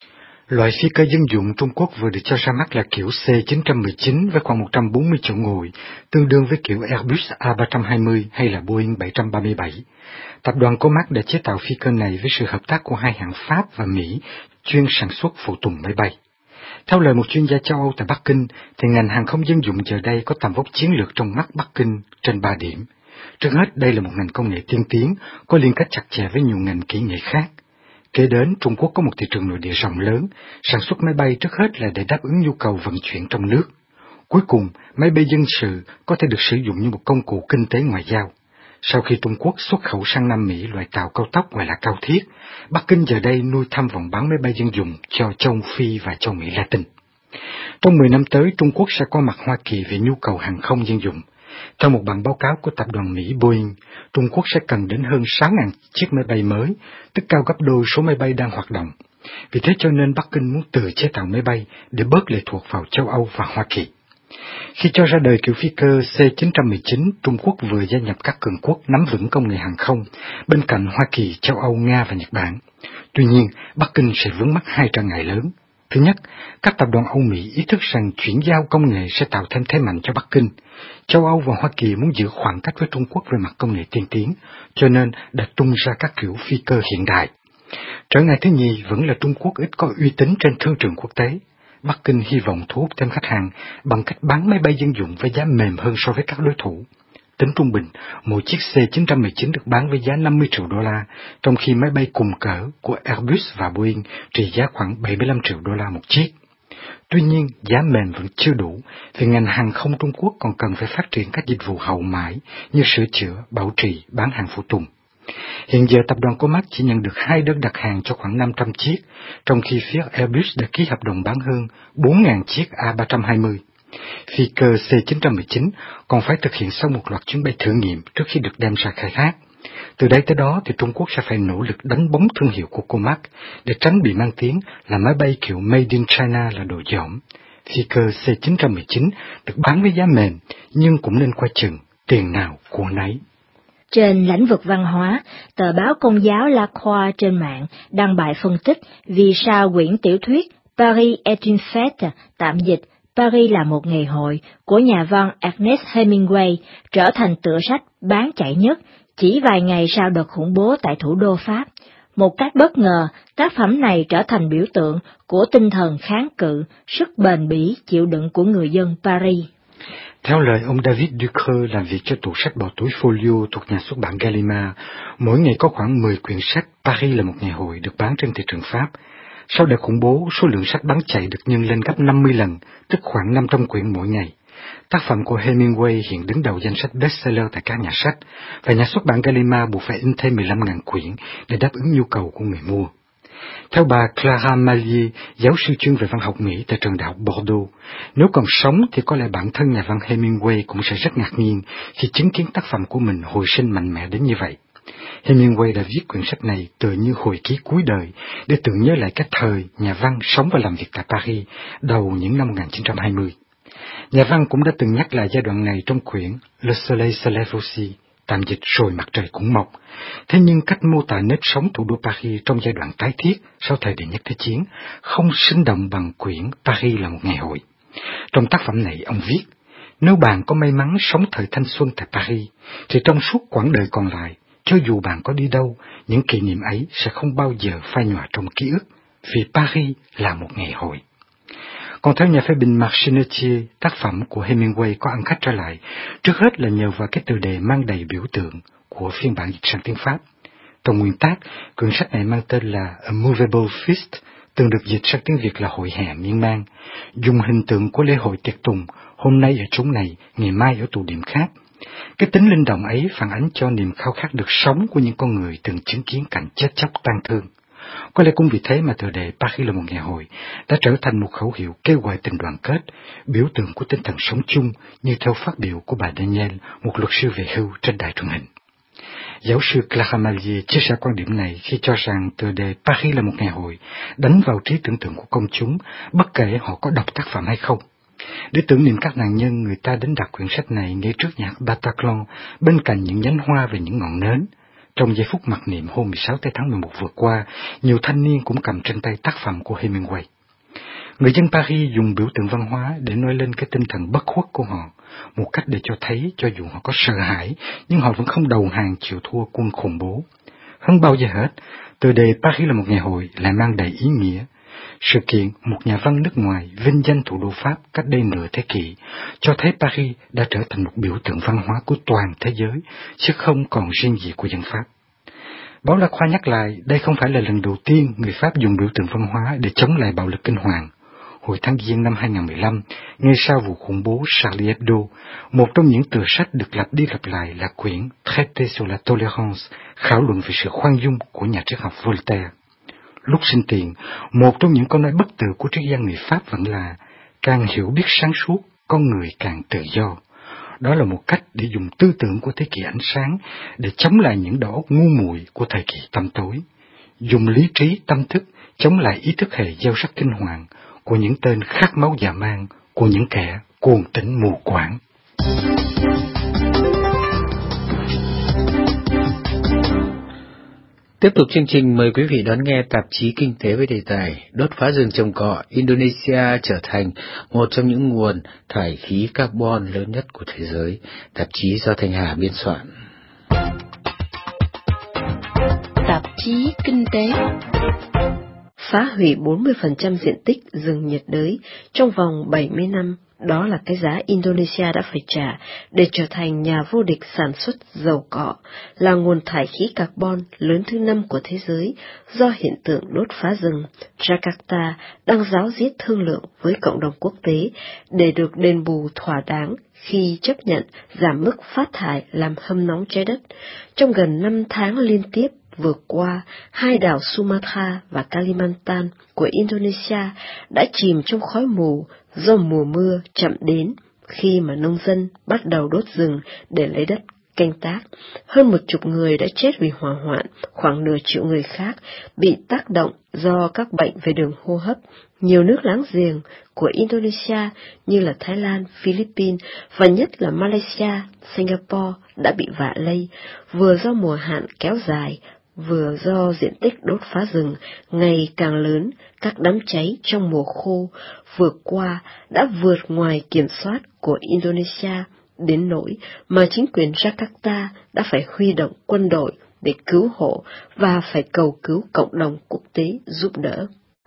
Loại phi cơ dân dụng Trung Quốc vừa được cho ra mắt là kiểu C chín một chín với khoảng một trăm bốn mươi chỗ ngồi, tương đương với kiểu Airbus A ba trăm hai mươi hay là Boeing bảy trăm ba mươi bảy. Tập đoàn Comac đã chế tạo phi cơ này với sự hợp tác của hai hãng Pháp và Mỹ chuyên sản xuất phụ tùng máy bay. Theo lời một chuyên gia châu Âu tại Bắc Kinh, thì ngành hàng không dân dụng giờ đây có tầm vóc chiến lược trong mắt Bắc Kinh trên ba điểm. Trước hết, đây là một ngành công nghệ tiên tiến, có liên kết chặt chẽ với nhiều ngành kỹ nghệ khác. Kế đến, Trung Quốc có một thị trường nội địa rộng lớn, sản xuất máy bay trước hết là để đáp ứng nhu cầu vận chuyển trong nước. Cuối cùng, máy bay dân sự có thể được sử dụng như một công cụ kinh tế ngoại giao. Sau khi Trung Quốc xuất khẩu sang Nam Mỹ loại tàu cao tốc gọi là cao thiết, Bắc Kinh giờ đây nuôi tham vọng bán máy bay dân dụng cho châu Phi và châu Mỹ Latin. Trong mười năm tới, Trung Quốc sẽ qua mặt Hoa Kỳ về nhu cầu hàng không dân dụng. Theo một bản báo cáo của tập đoàn Mỹ Boeing, Trung Quốc sẽ cần đến hơn sáu nghìn chiếc máy bay mới, tức cao gấp đôi số máy bay đang hoạt động. Vì thế cho nên Bắc Kinh muốn tự chế tạo máy bay để bớt lệ thuộc vào châu Âu và Hoa Kỳ. Khi cho ra đời kiểu phi cơ C chín một chín, Trung Quốc vừa gia nhập các cường quốc nắm vững công nghệ hàng không, bên cạnh Hoa Kỳ, châu Âu, Nga và Nhật Bản. Tuy nhiên, Bắc Kinh sẽ vướng mắc hai trở ngại lớn. Thứ nhất, các tập đoàn Âu Mỹ ý thức rằng chuyển giao công nghệ sẽ tạo thêm thế mạnh cho Bắc Kinh. Châu Âu và Hoa Kỳ muốn giữ khoảng cách với Trung Quốc về mặt công nghệ tiên tiến, cho nên đã tung ra các kiểu phi cơ hiện đại. Trở ngại thứ nhì vẫn là Trung Quốc ít có uy tín trên thương trường quốc tế. Bắc Kinh hy vọng thu hút thêm khách hàng bằng cách bán máy bay dân dụng với giá mềm hơn so với các đối thủ. Tính trung bình, mỗi chiếc C chín một chín được bán với giá năm mươi triệu đô la, trong khi máy bay cùng cỡ của Airbus và Boeing trị giá khoảng bảy mươi lăm triệu đô la một chiếc. Tuy nhiên, giá mềm vẫn chưa đủ, vì ngành hàng không Trung Quốc còn cần phải phát triển các dịch vụ hậu mãi như sửa chữa, bảo trì, bán hàng phụ tùng. Hiện giờ tập đoàn Comac chỉ nhận được hai đơn đặt hàng cho khoảng năm trăm chiếc, trong khi phía Airbus đã ký hợp đồng bán hơn bốn nghìn chiếc A ba trăm hai mươi. Phi cơ C chín một chín còn phải thực hiện xong một loạt chuyến bay thử nghiệm trước khi được đem ra khai thác. Từ đây tới đó thì Trung Quốc sẽ phải nỗ lực đánh bóng thương hiệu của Comac để tránh bị mang tiếng là máy bay kiểu Made in China là đồ dỏm. Phi cơ C chín một chín được bán với giá mềm, nhưng cũng nên coi chừng tiền nào của nấy. Trên lĩnh vực văn hóa, tờ báo Công giáo La Croix trên mạng đăng bài phân tích vì sao quyển tiểu thuyết Paris est une fête, tạm dịch Paris là một ngày hội, của nhà văn Ernest Hemingway trở thành tựa sách bán chạy nhất chỉ vài ngày sau đợt khủng bố tại thủ đô Pháp. Một cách bất ngờ, tác phẩm này trở thành biểu tượng của tinh thần kháng cự, sức bền bỉ, chịu đựng của người dân Paris. Theo lời ông David Ducreux làm việc cho tủ sách bỏ túi Folio thuộc nhà xuất bản Gallimard, mỗi ngày có khoảng mười quyển sách Paris là một ngày hội được bán trên thị trường Pháp. Sau đợt khủng bố, số lượng sách bán chạy được nhân lên gấp năm mươi lần, tức khoảng năm trăm quyển mỗi ngày. Tác phẩm của Hemingway hiện đứng đầu danh sách bestseller tại các nhà sách, và nhà xuất bản Gallimard buộc phải in thêm mười lăm nghìn quyển để đáp ứng nhu cầu của người mua. Theo bà Clara Mallier, giáo sư chuyên về văn học Mỹ tại trường đại học Bordeaux, nếu còn sống thì có lẽ bản thân nhà văn Hemingway cũng sẽ rất ngạc nhiên khi chứng kiến tác phẩm của mình hồi sinh mạnh mẽ đến như vậy. Hemingway đã viết quyển sách này tựa như hồi ký cuối đời để tưởng nhớ lại cái thời nhà văn sống và làm việc tại Paris đầu những năm một nghìn chín trăm hai mươi. Nhà văn cũng đã từng nhắc lại giai đoạn này trong quyển Le Soleil se lève aussi, tạm dịch rồi mặt trời cũng mọc. Thế nhưng cách mô tả nếp sống thủ đô Paris trong giai đoạn tái thiết sau thời đệ nhất thế chiến không sinh động bằng quyển Paris là một ngày hội. Trong tác phẩm này ông viết, nếu bạn có may mắn sống thời thanh xuân tại Paris, thì trong suốt quãng đời còn lại, cho dù bạn có đi đâu, những kỷ niệm ấy sẽ không bao giờ phai nhòa trong ký ức, vì Paris là một ngày hội. Còn theo nhà phê bình Marc Chenetier, tác phẩm của Hemingway có ăn khách trở lại, trước hết là nhờ vào cái tựa đề mang đầy biểu tượng của phiên bản dịch sang tiếng Pháp. Trong nguyên tác, quyển sách này mang tên là A Movable Feast, từng được dịch sang tiếng Việt là Hội hè miên man, dùng hình tượng của lễ hội tiệc tùng, hôm nay ở chốn này, ngày mai ở tụ điểm khác. Cái tính linh động ấy phản ánh cho niềm khao khát được sống của những con người từng chứng kiến cảnh chết chóc tang thương. Có lẽ cũng vì thế mà tựa đề Paris là một ngày hội đã trở thành một khẩu hiệu kêu gọi tình đoàn kết, biểu tượng của tinh thần sống chung, như theo phát biểu của bà Daniel, một luật sư về hưu trên đài truyền hình. Giáo sư Clara Mallier chia sẻ quan điểm này khi cho rằng tựa đề Paris là một ngày hội đánh vào trí tưởng tượng của công chúng, bất kể họ có đọc tác phẩm hay không. Để tưởng niệm các nạn nhân, người ta đến đặt quyển sách này ngay trước nhà Bataclan, bên cạnh những nhánh hoa và những ngọn nến. Trong giây phút mặc niệm hôm mười sáu tháng mười một vừa qua, nhiều thanh niên cũng cầm trên tay tác phẩm của Hemingway. Người dân Paris dùng biểu tượng văn hóa để nói lên cái tinh thần bất khuất của họ, một cách để cho thấy cho dù họ có sợ hãi, nhưng họ vẫn không đầu hàng chịu thua quân khủng bố. Hơn bao giờ hết, tựa đề Paris là một ngày hội lại mang đầy ý nghĩa. Sự kiện một nhà văn nước ngoài vinh danh thủ đô Pháp cách đây nửa thế kỷ cho thấy Paris đã trở thành một biểu tượng văn hóa của toàn thế giới, chứ không còn riêng gì của dân Pháp. Báo La Croix nhắc lại, đây không phải là lần đầu tiên người Pháp dùng biểu tượng văn hóa để chống lại bạo lực kinh hoàng. Hồi tháng Giêng năm hai nghìn không trăm mười lăm, ngay sau vụ khủng bố Charlie Hebdo, một trong những tựa sách được lặp đi lặp lại là quyển Traité sur la tolérance, khảo luận về sự khoan dung của nhà triết học Voltaire. Lúc sinh tiền, một trong những câu nói bất tử của triết gia người Pháp vẫn là càng hiểu biết sáng suốt, con người càng tự do. Đó là một cách để dùng tư tưởng của thế kỷ ánh sáng để chống lại những đầu óc ngu muội của thời kỳ tăm tối, dùng lý trí tâm thức chống lại ý thức hệ gieo rắc kinh hoàng của những tên khát máu dã man, của những kẻ cuồng tín mù quáng. Tiếp tục chương trình, mời quý vị đón nghe tạp chí Kinh tế với đề tài Đốt phá rừng trồng cỏ, Indonesia trở thành một trong những nguồn thải khí carbon lớn nhất của thế giới. Tạp chí do Thanh Hà biên soạn. Tạp chí Kinh tế. Phá hủy bốn mươi phần trăm diện tích rừng nhiệt đới trong vòng bảy mươi năm, đó là cái giá Indonesia đã phải trả để trở thành nhà vô địch sản xuất dầu cọ, là nguồn thải khí carbon lớn thứ năm của thế giới do hiện tượng đốt phá rừng. Jakarta đang ráo riết thương lượng với cộng đồng quốc tế để được đền bù thỏa đáng khi chấp nhận giảm mức phát thải làm hâm nóng trái đất. Trong gần năm tháng liên tiếp vừa qua, hai đảo Sumatra và Kalimantan của Indonesia đã chìm trong khói mù do mùa mưa chậm đến khi mà nông dân bắt đầu đốt rừng để lấy đất canh tác. Hơn một chục người đã chết vì hỏa hoạn, khoảng nửa triệu người khác bị tác động do các bệnh về đường hô hấp. Nhiều nước láng giềng của Indonesia như là Thái Lan, Philippines và nhất là Malaysia, Singapore đã bị vạ lây, vừa do mùa hạn kéo dài, vừa do diện tích đốt phá rừng ngày càng lớn. Các đám cháy trong mùa khô vừa qua đã vượt ngoài kiểm soát của Indonesia, đến nỗi mà chính quyền Jakarta đã phải huy động quân đội để cứu hộ và phải cầu cứu cộng đồng quốc tế giúp đỡ.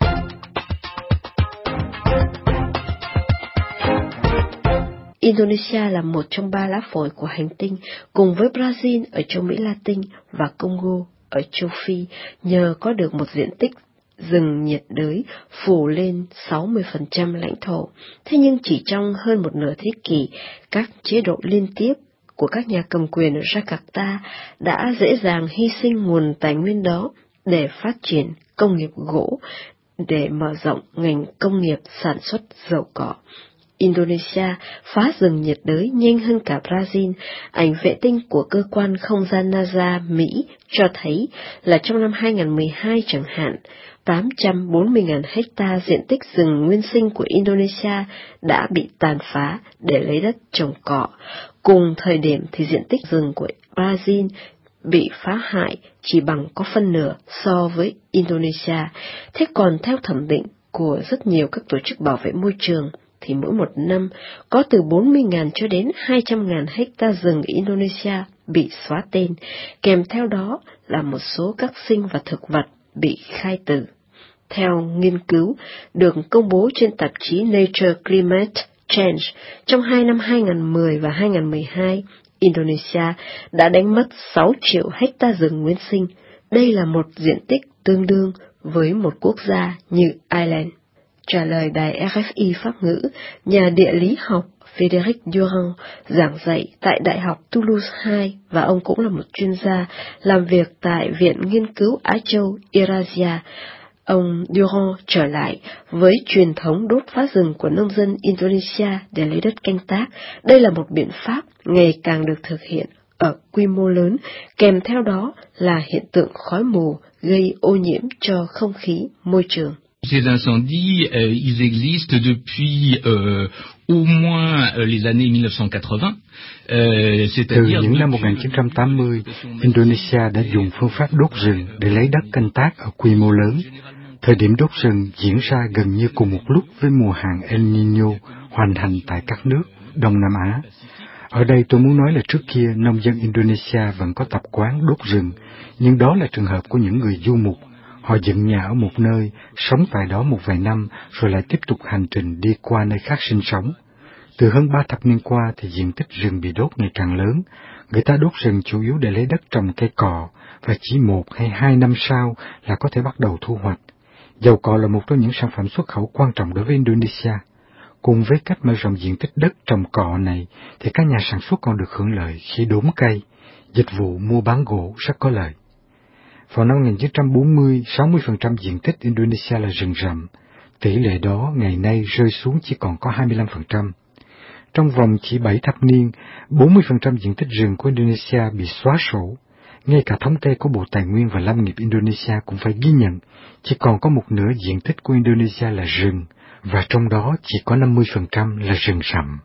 Indonesia là một trong ba lá phổi của hành tinh, cùng với Brazil ở châu Mỹ Latin và Congo ở châu Phi, nhờ có được một diện tích rừng nhiệt đới phủ lên sáu mươi phần trăm lãnh thổ. Thế nhưng chỉ trong hơn một nửa thế kỷ, các chế độ liên tiếp của các nhà cầm quyền ở Jakarta đã dễ dàng hy sinh nguồn tài nguyên đó để phát triển công nghiệp gỗ, để mở rộng ngành công nghiệp sản xuất dầu cọ. Indonesia phá rừng nhiệt đới nhanh hơn cả Brazil. Ảnh vệ tinh của cơ quan không gian NASA Mỹ cho thấy là trong năm hai nghìn không trăm mười hai chẳng hạn, tám trăm bốn mươi nghìn hecta diện tích rừng nguyên sinh của Indonesia đã bị tàn phá để lấy đất trồng cọ. Cùng thời điểm thì diện tích rừng của Brazil bị phá hại chỉ bằng có phân nửa so với Indonesia. Thế còn theo thẩm định của rất nhiều các tổ chức bảo vệ môi trường, thì mỗi một năm có từ bốn mươi nghìn cho đến hai trăm nghìn hecta rừng Indonesia bị xóa tên, kèm theo đó là một số các sinh và thực vật bị khai tử. Theo nghiên cứu được công bố trên tạp chí Nature Climate Change, trong hai năm hai nghìn không trăm mười và hai nghìn không trăm mười hai, Indonesia đã đánh mất sáu triệu hecta rừng nguyên sinh. Đây là một diện tích tương đương với một quốc gia như Ireland. Trả lời đài R F I Pháp ngữ, nhà địa lý học Frédéric Durand giảng dạy tại Đại học Toulouse hai và ông cũng là một chuyên gia làm việc tại Viện Nghiên cứu Á Châu Eurasia. Ông Durand trở lại với truyền thống đốt phá rừng của nông dân Indonesia để lấy đất canh tác. Đây là một biện pháp ngày càng được thực hiện ở quy mô lớn, kèm theo đó là hiện tượng khói mù gây ô nhiễm cho không khí môi trường. Ces incendies, euh, ils existent depuis euh, au moins euh, les années mille neuf cent quatre-vingts. Euh, Từ những năm một nghìn chín trăm tám mươi, Indonesia đã dùng phương pháp đốt rừng để lấy đất canh tác ở quy mô lớn. Thời điểm đốt rừng diễn ra gần như cùng một lúc với mùa hạn El Niño hoành hành tại các nước Đông Nam Á. Ở đây tôi muốn nói là trước kia nông dân Indonesia vẫn có tập quán đốt rừng, nhưng đó là trường hợp của những người du mục. Họ dựng nhà ở một nơi, sống tại đó một vài năm, rồi lại tiếp tục hành trình đi qua nơi khác sinh sống. Từ hơn ba thập niên qua thì diện tích rừng bị đốt ngày càng lớn. Người ta đốt rừng chủ yếu để lấy đất trồng cây cọ, và chỉ một hay hai năm sau là có thể bắt đầu thu hoạch. Dầu cọ là một trong những sản phẩm xuất khẩu quan trọng đối với Indonesia. Cùng với cách mở rộng diện tích đất trồng cọ này, thì các nhà sản xuất còn được hưởng lợi khi đốn cây. Dịch vụ mua bán gỗ rất có lợi. Vào năm một nghìn chín trăm bốn mươi, sáu mươi phần trăm diện tích Indonesia là rừng rậm. Tỷ lệ đó ngày nay rơi xuống chỉ còn có hai mươi lăm phần trăm. Trong vòng chỉ bảy thập niên, bốn mươi phần trăm diện tích rừng của Indonesia bị xóa sổ. Ngay cả thống kê của Bộ Tài nguyên và Lâm nghiệp Indonesia cũng phải ghi nhận, chỉ còn có một nửa diện tích của Indonesia là rừng, và trong đó chỉ có năm mươi phần trăm là rừng rậm.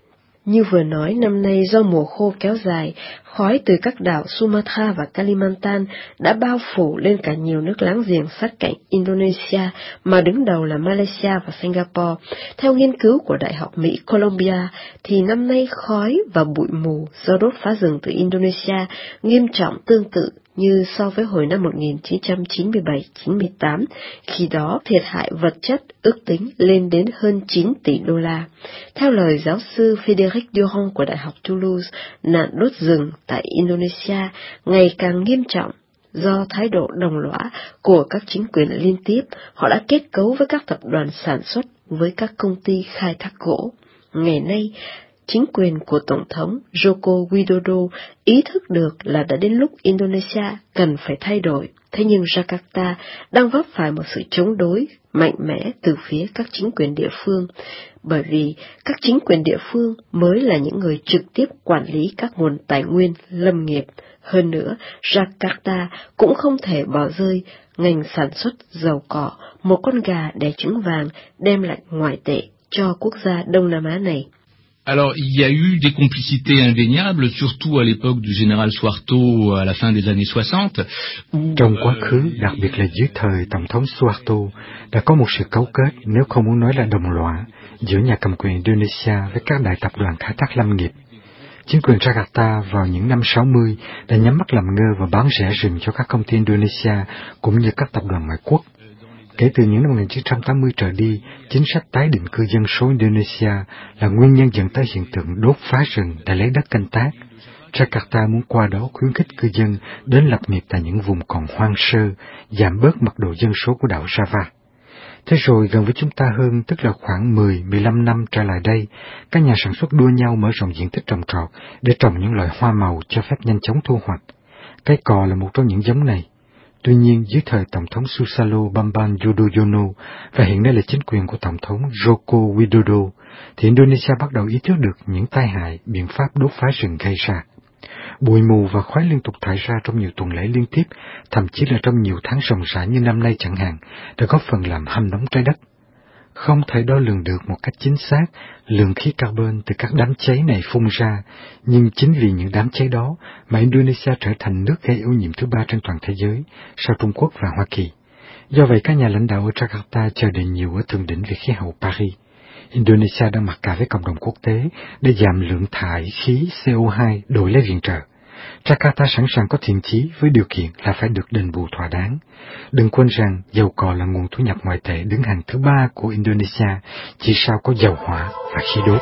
Như vừa nói, năm nay do mùa khô kéo dài, khói từ các đảo Sumatra và Kalimantan đã bao phủ lên cả nhiều nước láng giềng sát cạnh Indonesia, mà đứng đầu là Malaysia và Singapore. Theo nghiên cứu của Đại học Mỹ Columbia, thì năm nay khói và bụi mù do đốt phá rừng từ Indonesia nghiêm trọng tương tự như so với hồi năm một nghìn chín trăm chín mươi bảy chín mươi tám, khi đó thiệt hại vật chất ước tính lên đến hơn chín tỷ đô la. Theo lời giáo sư Frédéric Durand của Đại học Toulouse, nạn đốt rừng tại Indonesia ngày càng nghiêm trọng do thái độ đồng lõa của các chính quyền liên tiếp. Họ đã kết cấu với các tập đoàn sản xuất với các công ty khai thác gỗ. Ngày nay, chính quyền của Tổng thống Joko Widodo ý thức được là đã đến lúc Indonesia cần phải thay đổi, thế nhưng Jakarta đang vấp phải một sự chống đối mạnh mẽ từ phía các chính quyền địa phương, bởi vì các chính quyền địa phương mới là những người trực tiếp quản lý các nguồn tài nguyên lâm nghiệp. Hơn nữa, Jakarta cũng không thể bỏ rơi ngành sản xuất dầu cọ, một con gà đẻ trứng vàng đem lại ngoại tệ cho quốc gia Đông Nam Á này. Alors, il y a eu des complicités indéniables, surtout à l'époque du général Suharto à la fin des années soixante. Trong quá khứ, đặc biệt là dưới thời Tổng thống Suharto, đã có một sự cấu kết, nếu không muốn nói là đồng lõa, giữa nhà cầm quyền Indonesia với các đại tập đoàn khai thác lâm nghiệp. Chính quyền Jakarta vào những năm sáu mươi đã nhắm mắt làm ngơ và bán rẻ rừng cho các công ty Indonesia cũng như các tập đoàn ngoại quốc. Kể từ những năm một nghìn chín trăm tám mươi trở đi, chính sách tái định cư dân số Indonesia là nguyên nhân dẫn tới hiện tượng đốt phá rừng để lấy đất canh tác. Jakarta muốn qua đó khuyến khích cư dân đến lập nghiệp tại những vùng còn hoang sơ, giảm bớt mật độ dân số của đảo Java. Thế rồi gần với chúng ta hơn, tức là khoảng mười đến mười lăm năm trở lại đây, các nhà sản xuất đua nhau mở rộng diện tích trồng trọt để trồng những loại hoa màu cho phép nhanh chóng thu hoạch. Cây cò là một trong những giống này. Tuy nhiên, dưới thời Tổng thống Susilo Bambang Yudhoyono và hiện nay là chính quyền của Tổng thống Joko Widodo, thì Indonesia bắt đầu ý thức được những tai hại biện pháp đốt phá rừng gây ra. Bụi mù và khói liên tục thải ra trong nhiều tuần lễ liên tiếp, thậm chí là trong nhiều tháng ròng rã như năm nay chẳng hạn, đã góp phần làm hâm nóng trái đất. Không thể đo lường được một cách chính xác lượng khí carbon từ các đám cháy này phun ra, nhưng chính vì những đám cháy đó mà Indonesia trở thành nước gây ô nhiễm thứ ba trên toàn thế giới, sau Trung Quốc và Hoa Kỳ. Do vậy, các nhà lãnh đạo ở Jakarta chờ đợi nhiều ở thượng đỉnh về khí hậu Paris. Indonesia đang mặc cả với cộng đồng quốc tế để giảm lượng thải khí C O hai đổi lấy viện trợ. Jakarta sẵn sàng có thiện chí với điều kiện là phải được đền bù thỏa đáng. Đừng quên rằng dầu cọ là nguồn thu nhập ngoại tệ đứng hàng thứ ba của Indonesia, chỉ sau có dầu hỏa và khí đốt.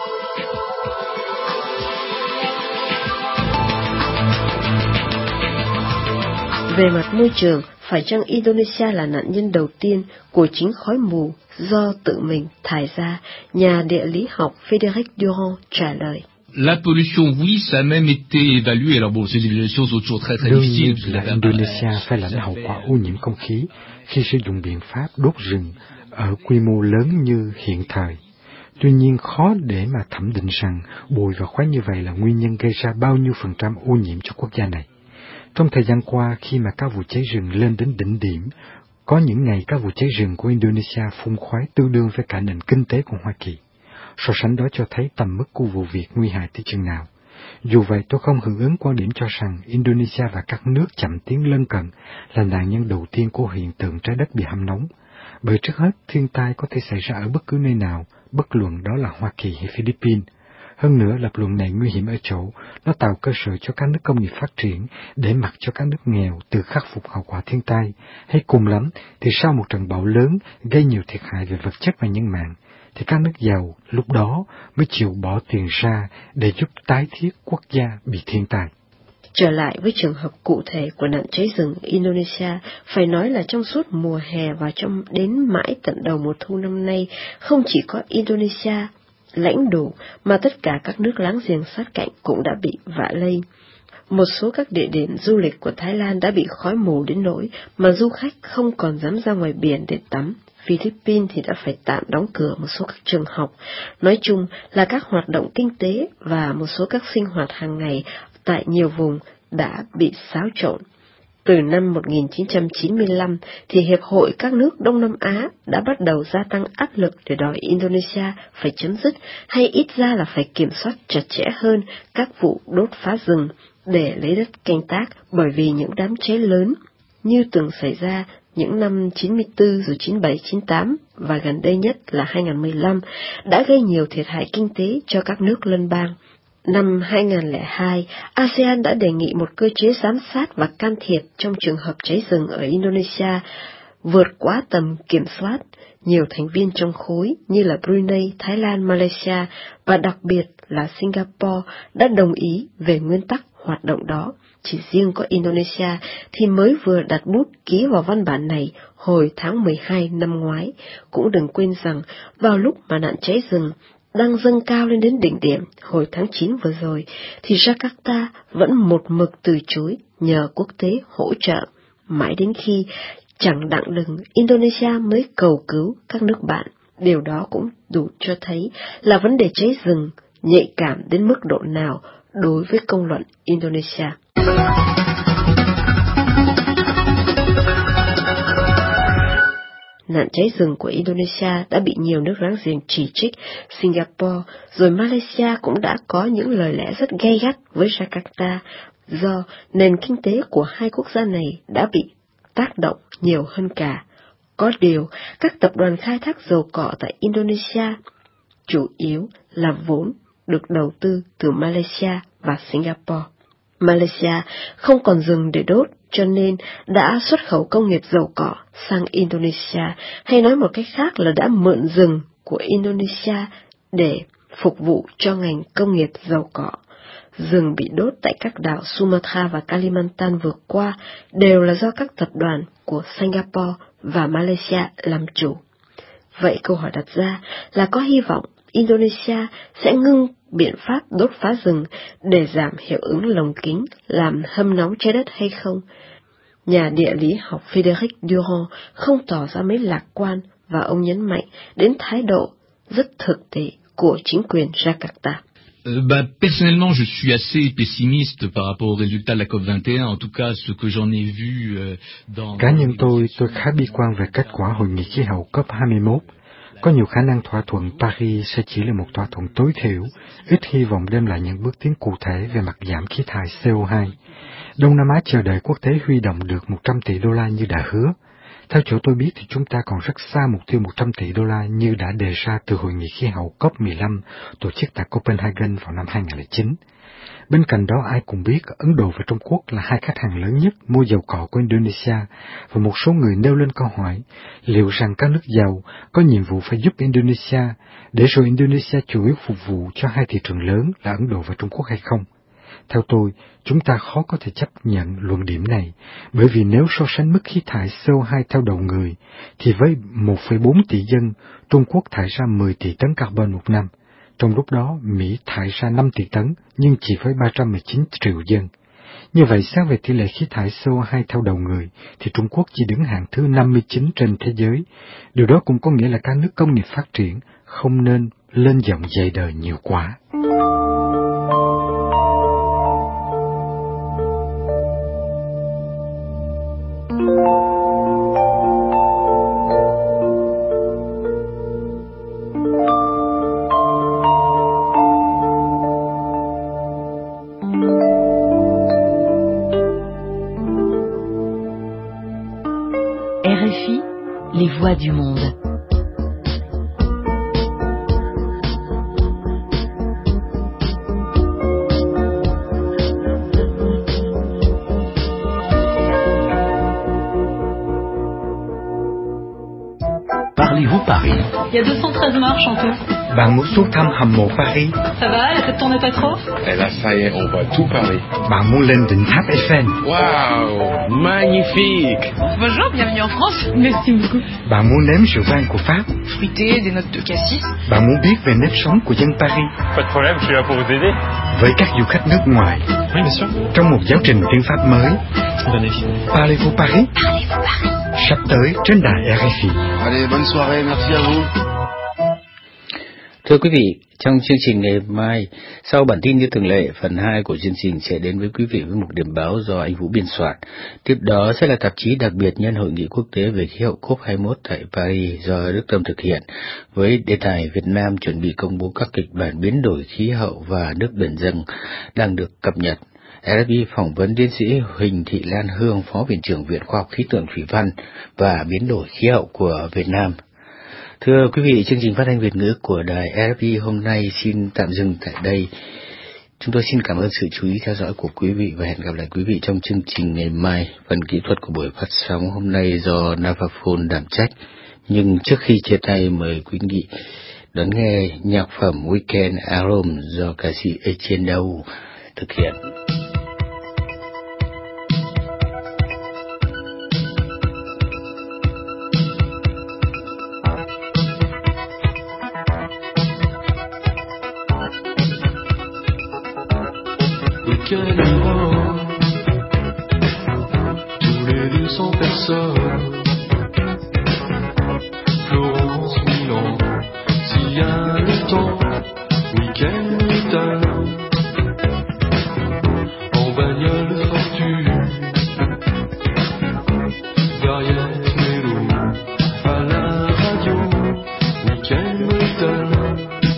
Về mặt môi trường, phải chăng Indonesia là nạn nhân đầu tiên của chính khói mù do tự mình thải ra? Nhà địa lý học Frédéric Durand trả lời. La pollution, oui, ça a même été évalué. Alors bon, c'est des choses toujours très très difficiles. Đương nhiên là Indonesia phải lãnh hậu quả ô nhiễm không khí khi sử dụng biện pháp đốt rừng ở quy mô lớn như hiện thời. Tuy nhiên khó để mà thẩm định rằng bụi và khói như vậy là nguyên nhân gây ra bao nhiêu phần trăm ô nhiễm cho quốc gia này. Trong thời gian qua, khi mà các vụ cháy rừng lên đến đỉnh điểm, có những ngày các vụ cháy rừng của Indonesia phun khói tương đương với cả nền kinh tế của Hoa Kỳ. So sánh đó cho thấy tầm mức của vụ việc nguy hại tới chừng nào. Dù vậy, tôi không hưởng ứng quan điểm cho rằng Indonesia và các nước chậm tiến lân cận là nạn nhân đầu tiên của hiện tượng trái đất bị hâm nóng. Bởi trước hết, thiên tai có thể xảy ra ở bất cứ nơi nào, bất luận đó là Hoa Kỳ hay Philippines. Hơn nữa, lập luận này nguy hiểm ở chỗ, nó tạo cơ sở cho các nước công nghiệp phát triển, để mặc cho các nước nghèo tự khắc phục hậu quả thiên tai, hay cùng lắm thì sau một trận bão lớn gây nhiều thiệt hại về vật chất và nhân mạng, thì các nước giàu lúc đó mới chịu bỏ tiền ra để giúp tái thiết quốc gia bị thiên tai. Trở lại với trường hợp cụ thể của nạn cháy rừng Indonesia, phải nói là trong suốt mùa hè và trong đến mãi tận đầu mùa thu năm nay, không chỉ có Indonesia lãnh đủ mà tất cả các nước láng giềng sát cạnh cũng đã bị vạ lây. Một số các địa điểm du lịch của Thái Lan đã bị khói mù đến nỗi mà du khách không còn dám ra ngoài biển để tắm. Philippines thì đã phải tạm đóng cửa một số các trường học. Nói chung là các hoạt động kinh tế và một số các sinh hoạt hàng ngày tại nhiều vùng đã bị xáo trộn. Từ năm một nghìn chín trăm chín mươi lăm thì Hiệp hội các nước Đông Nam Á đã bắt đầu gia tăng áp lực để đòi Indonesia phải chấm dứt hay ít ra là phải kiểm soát chặt chẽ hơn các vụ đốt phá rừng để lấy đất canh tác, bởi vì những đám cháy lớn như từng xảy ra những năm chín mươi tư rồi chín mươi bảy, chín mươi tám và gần đây nhất là hai nghìn không trăm mười lăm đã gây nhiều thiệt hại kinh tế cho các nước lân bang. Năm hai nghìn không trăm lẻ hai, a sê an đã đề nghị một cơ chế giám sát và can thiệp trong trường hợp cháy rừng ở Indonesia vượt quá tầm kiểm soát. Nhiều thành viên trong khối như là Brunei, Thái Lan, Malaysia và đặc biệt là Singapore đã đồng ý về nguyên tắc hoạt động đó. Chỉ riêng có Indonesia thì mới vừa đặt bút ký vào văn bản này hồi tháng mười hai năm ngoái. Cũng đừng quên rằng vào lúc mà nạn cháy rừng đang dâng cao lên đến đỉnh điểm hồi tháng chín vừa rồi, thì Jakarta vẫn một mực từ chối nhờ quốc tế hỗ trợ, mãi đến khi chẳng đặng đừng Indonesia mới cầu cứu các nước bạn. Điều đó cũng đủ cho thấy là vấn đề cháy rừng nhạy cảm đến mức độ nào đối với công luận Indonesia. Nạn cháy rừng của Indonesia đã bị nhiều nước láng giềng chỉ trích. Singapore rồi Malaysia cũng đã có những lời lẽ rất gay gắt với Jakarta do nền kinh tế của hai quốc gia này đã bị tác động nhiều hơn cả. Có điều, các tập đoàn khai thác dầu cọ tại Indonesia chủ yếu là vốn được đầu tư từ Malaysia và Singapore. Malaysia không còn rừng để đốt, cho nên đã xuất khẩu công nghiệp dầu cọ sang Indonesia, hay nói một cách khác là đã mượn rừng của Indonesia để phục vụ cho ngành công nghiệp dầu cọ. Rừng bị đốt tại các đảo Sumatra và Kalimantan vừa qua đều là do các tập đoàn của Singapore và Malaysia làm chủ. Vậy câu hỏi đặt ra là có hy vọng Indonesia sẽ ngưng biện pháp đốt phá rừng để giảm hiệu ứng lồng kính làm hâm nóng trái đất hay không? Nhà địa lý học Frédéric Durand không tỏ ra mấy lạc quan và ông nhấn mạnh đến thái độ rất thực tế của chính quyền Jakarta. Euh, bah, personnellement, je suis assez pessimiste par rapport aux résultats de la COP vingt et un, en tout cas ce que j'en ai vu euh, dans... Cá nhân tôi, tôi khá bi quan về kết quả hội nghị khí hậu COP hai mươi mốt. Có nhiều khả năng thỏa thuận Paris sẽ chỉ là một thỏa thuận tối thiểu, ít hy vọng đem lại những bước tiến cụ thể về mặt giảm khí thải xê o hai. Đông Nam Á chờ đợi quốc tế huy động được một trăm tỷ đô la như đã hứa. Theo chỗ tôi biết thì chúng ta còn rất xa mục tiêu một trăm tỷ đô la như đã đề ra từ hội nghị khí hậu COP mười lăm tổ chức tại Copenhagen vào năm hai nghìn không trăm lẻ chín. Bên cạnh đó, ai cũng biết Ấn Độ và Trung Quốc là hai khách hàng lớn nhất mua dầu cọ của Indonesia, và một số người nêu lên câu hỏi liệu rằng các nước giàu có nhiệm vụ phải giúp Indonesia, để rồi Indonesia chủ yếu phục vụ cho hai thị trường lớn là Ấn Độ và Trung Quốc hay không. Theo tôi, chúng ta khó có thể chấp nhận luận điểm này, bởi vì nếu so sánh mức khí thải xê o hai theo đầu người, thì với một phẩy bốn tỷ dân, Trung Quốc thải ra mười tỷ tấn carbon một năm. Trong lúc đó, Mỹ thải ra năm tỷ tấn, nhưng chỉ với ba trăm mười chín triệu dân. Như vậy, xét về tỷ lệ khí thải xê o hai theo đầu người, thì Trung Quốc chỉ đứng hạng thứ năm mươi chín trên thế giới. Điều đó cũng có nghĩa là các nước công nghiệp phát triển không nên lên giọng dạy đời nhiều quá. les voix du monde. Parlez-vous Paris? Il y a deux cent treize marches en tout. Bạn muốn xuống thăm hầm mộ Paris? Ça va, la tête tourne pas trop? Et là, ça y est, on voit tout Paris. Bạn muốn lên đỉnh tháp Eiffel? Waouh, magnifique! Bonjour, bienvenue en France. Merci beaucoup. Bạn muốn nếm rượu vang của Pháp? Fruité, des notes de cassis. Bạn muốn biết về nếp sống của dân Paris? Pas de problème, je suis là pour vous aider. Với các du khách nước ngoài. Oui, bien sûr. Trong một giáo trình tiếng Pháp mới. Venez. Parlez-vous Paris? Parlez-vous Paris? Sắp tới trên đài rờ ép i. Allez, bonne soirée, merci à vous. Thưa quý vị, trong chương trình ngày mai, sau bản tin như thường lệ, phần hai của chương trình sẽ đến với quý vị với một điểm báo do anh Vũ biên soạn. Tiếp đó sẽ là tạp chí đặc biệt nhân hội nghị quốc tế về khí hậu cốp hai mươi mốt tại Paris do Đức Tâm thực hiện, với đề tài Việt Nam chuẩn bị công bố các kịch bản biến đổi khí hậu và nước biển dâng đang được cập nhật. rờ ép i phỏng vấn tiến sĩ Huỳnh Thị Lan Hương, Phó Viện trưởng Viện Khoa học Khí tượng Thủy văn và Biến đổi khí hậu của Việt Nam. Thưa quý vị, chương trình phát thanh Việt ngữ của đài rờ ép i hôm nay xin tạm dừng tại đây. Chúng tôi xin cảm ơn sự chú ý theo dõi của quý vị và hẹn gặp lại quý vị trong chương trình ngày mai. Phần kỹ thuật của buổi phát sóng hôm nay do Navaphone đảm trách. Nhưng trước khi chia tay, mời quý vị đón nghe nhạc phẩm Weekend Arome do ca sĩ Etienne Daou thực hiện. Weekend Arome, tous les deux cents personnes. Florence, Milan, s'il y a le temps. Weekend Return, en bagnole fortune. Variette Mélo, à la radio. Weekend Return,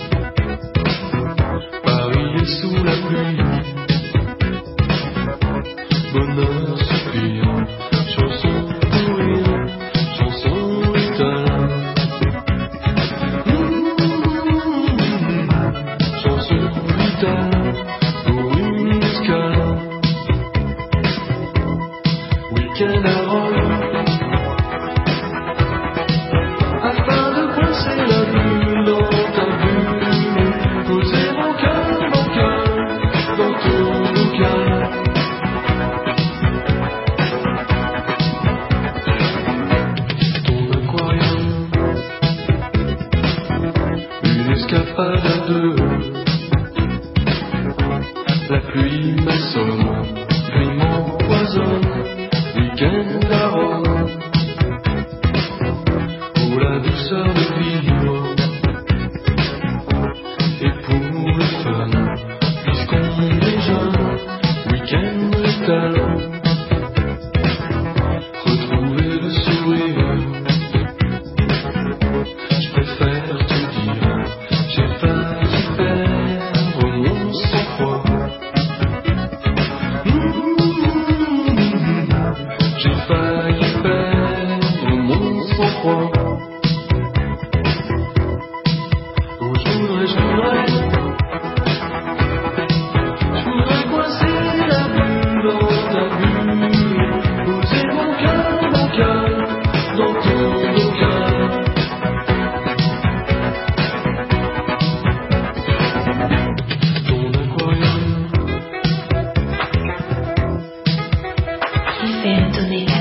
Paris est sous la pluie. Bonheur, soupir, chanson pour rire, chanson return. Mmh, chanson return, pour une escale. Weekend Arome, afin de coincer la bulle dans ta bulle, poser mon cœur, mon cœur, dans ton bocal. Escapade à deux, la pluie m'assomme, gris m'empoisonne. Weekend Arome, pour la douceur de vivre et pour le fun, puisqu'on est jeune. Weekend Return, retrouver le sourire. Je préfère te dire, j'ai failli perdre mon sang-froid. Mmh, j'ai failli perdre mon sang-froid. Oh, je voudrais, je voudrais, je voudrais coincer la bulle dans ta bulle, poser mon cœur, mon cœur, dans ton bocal. Faire donner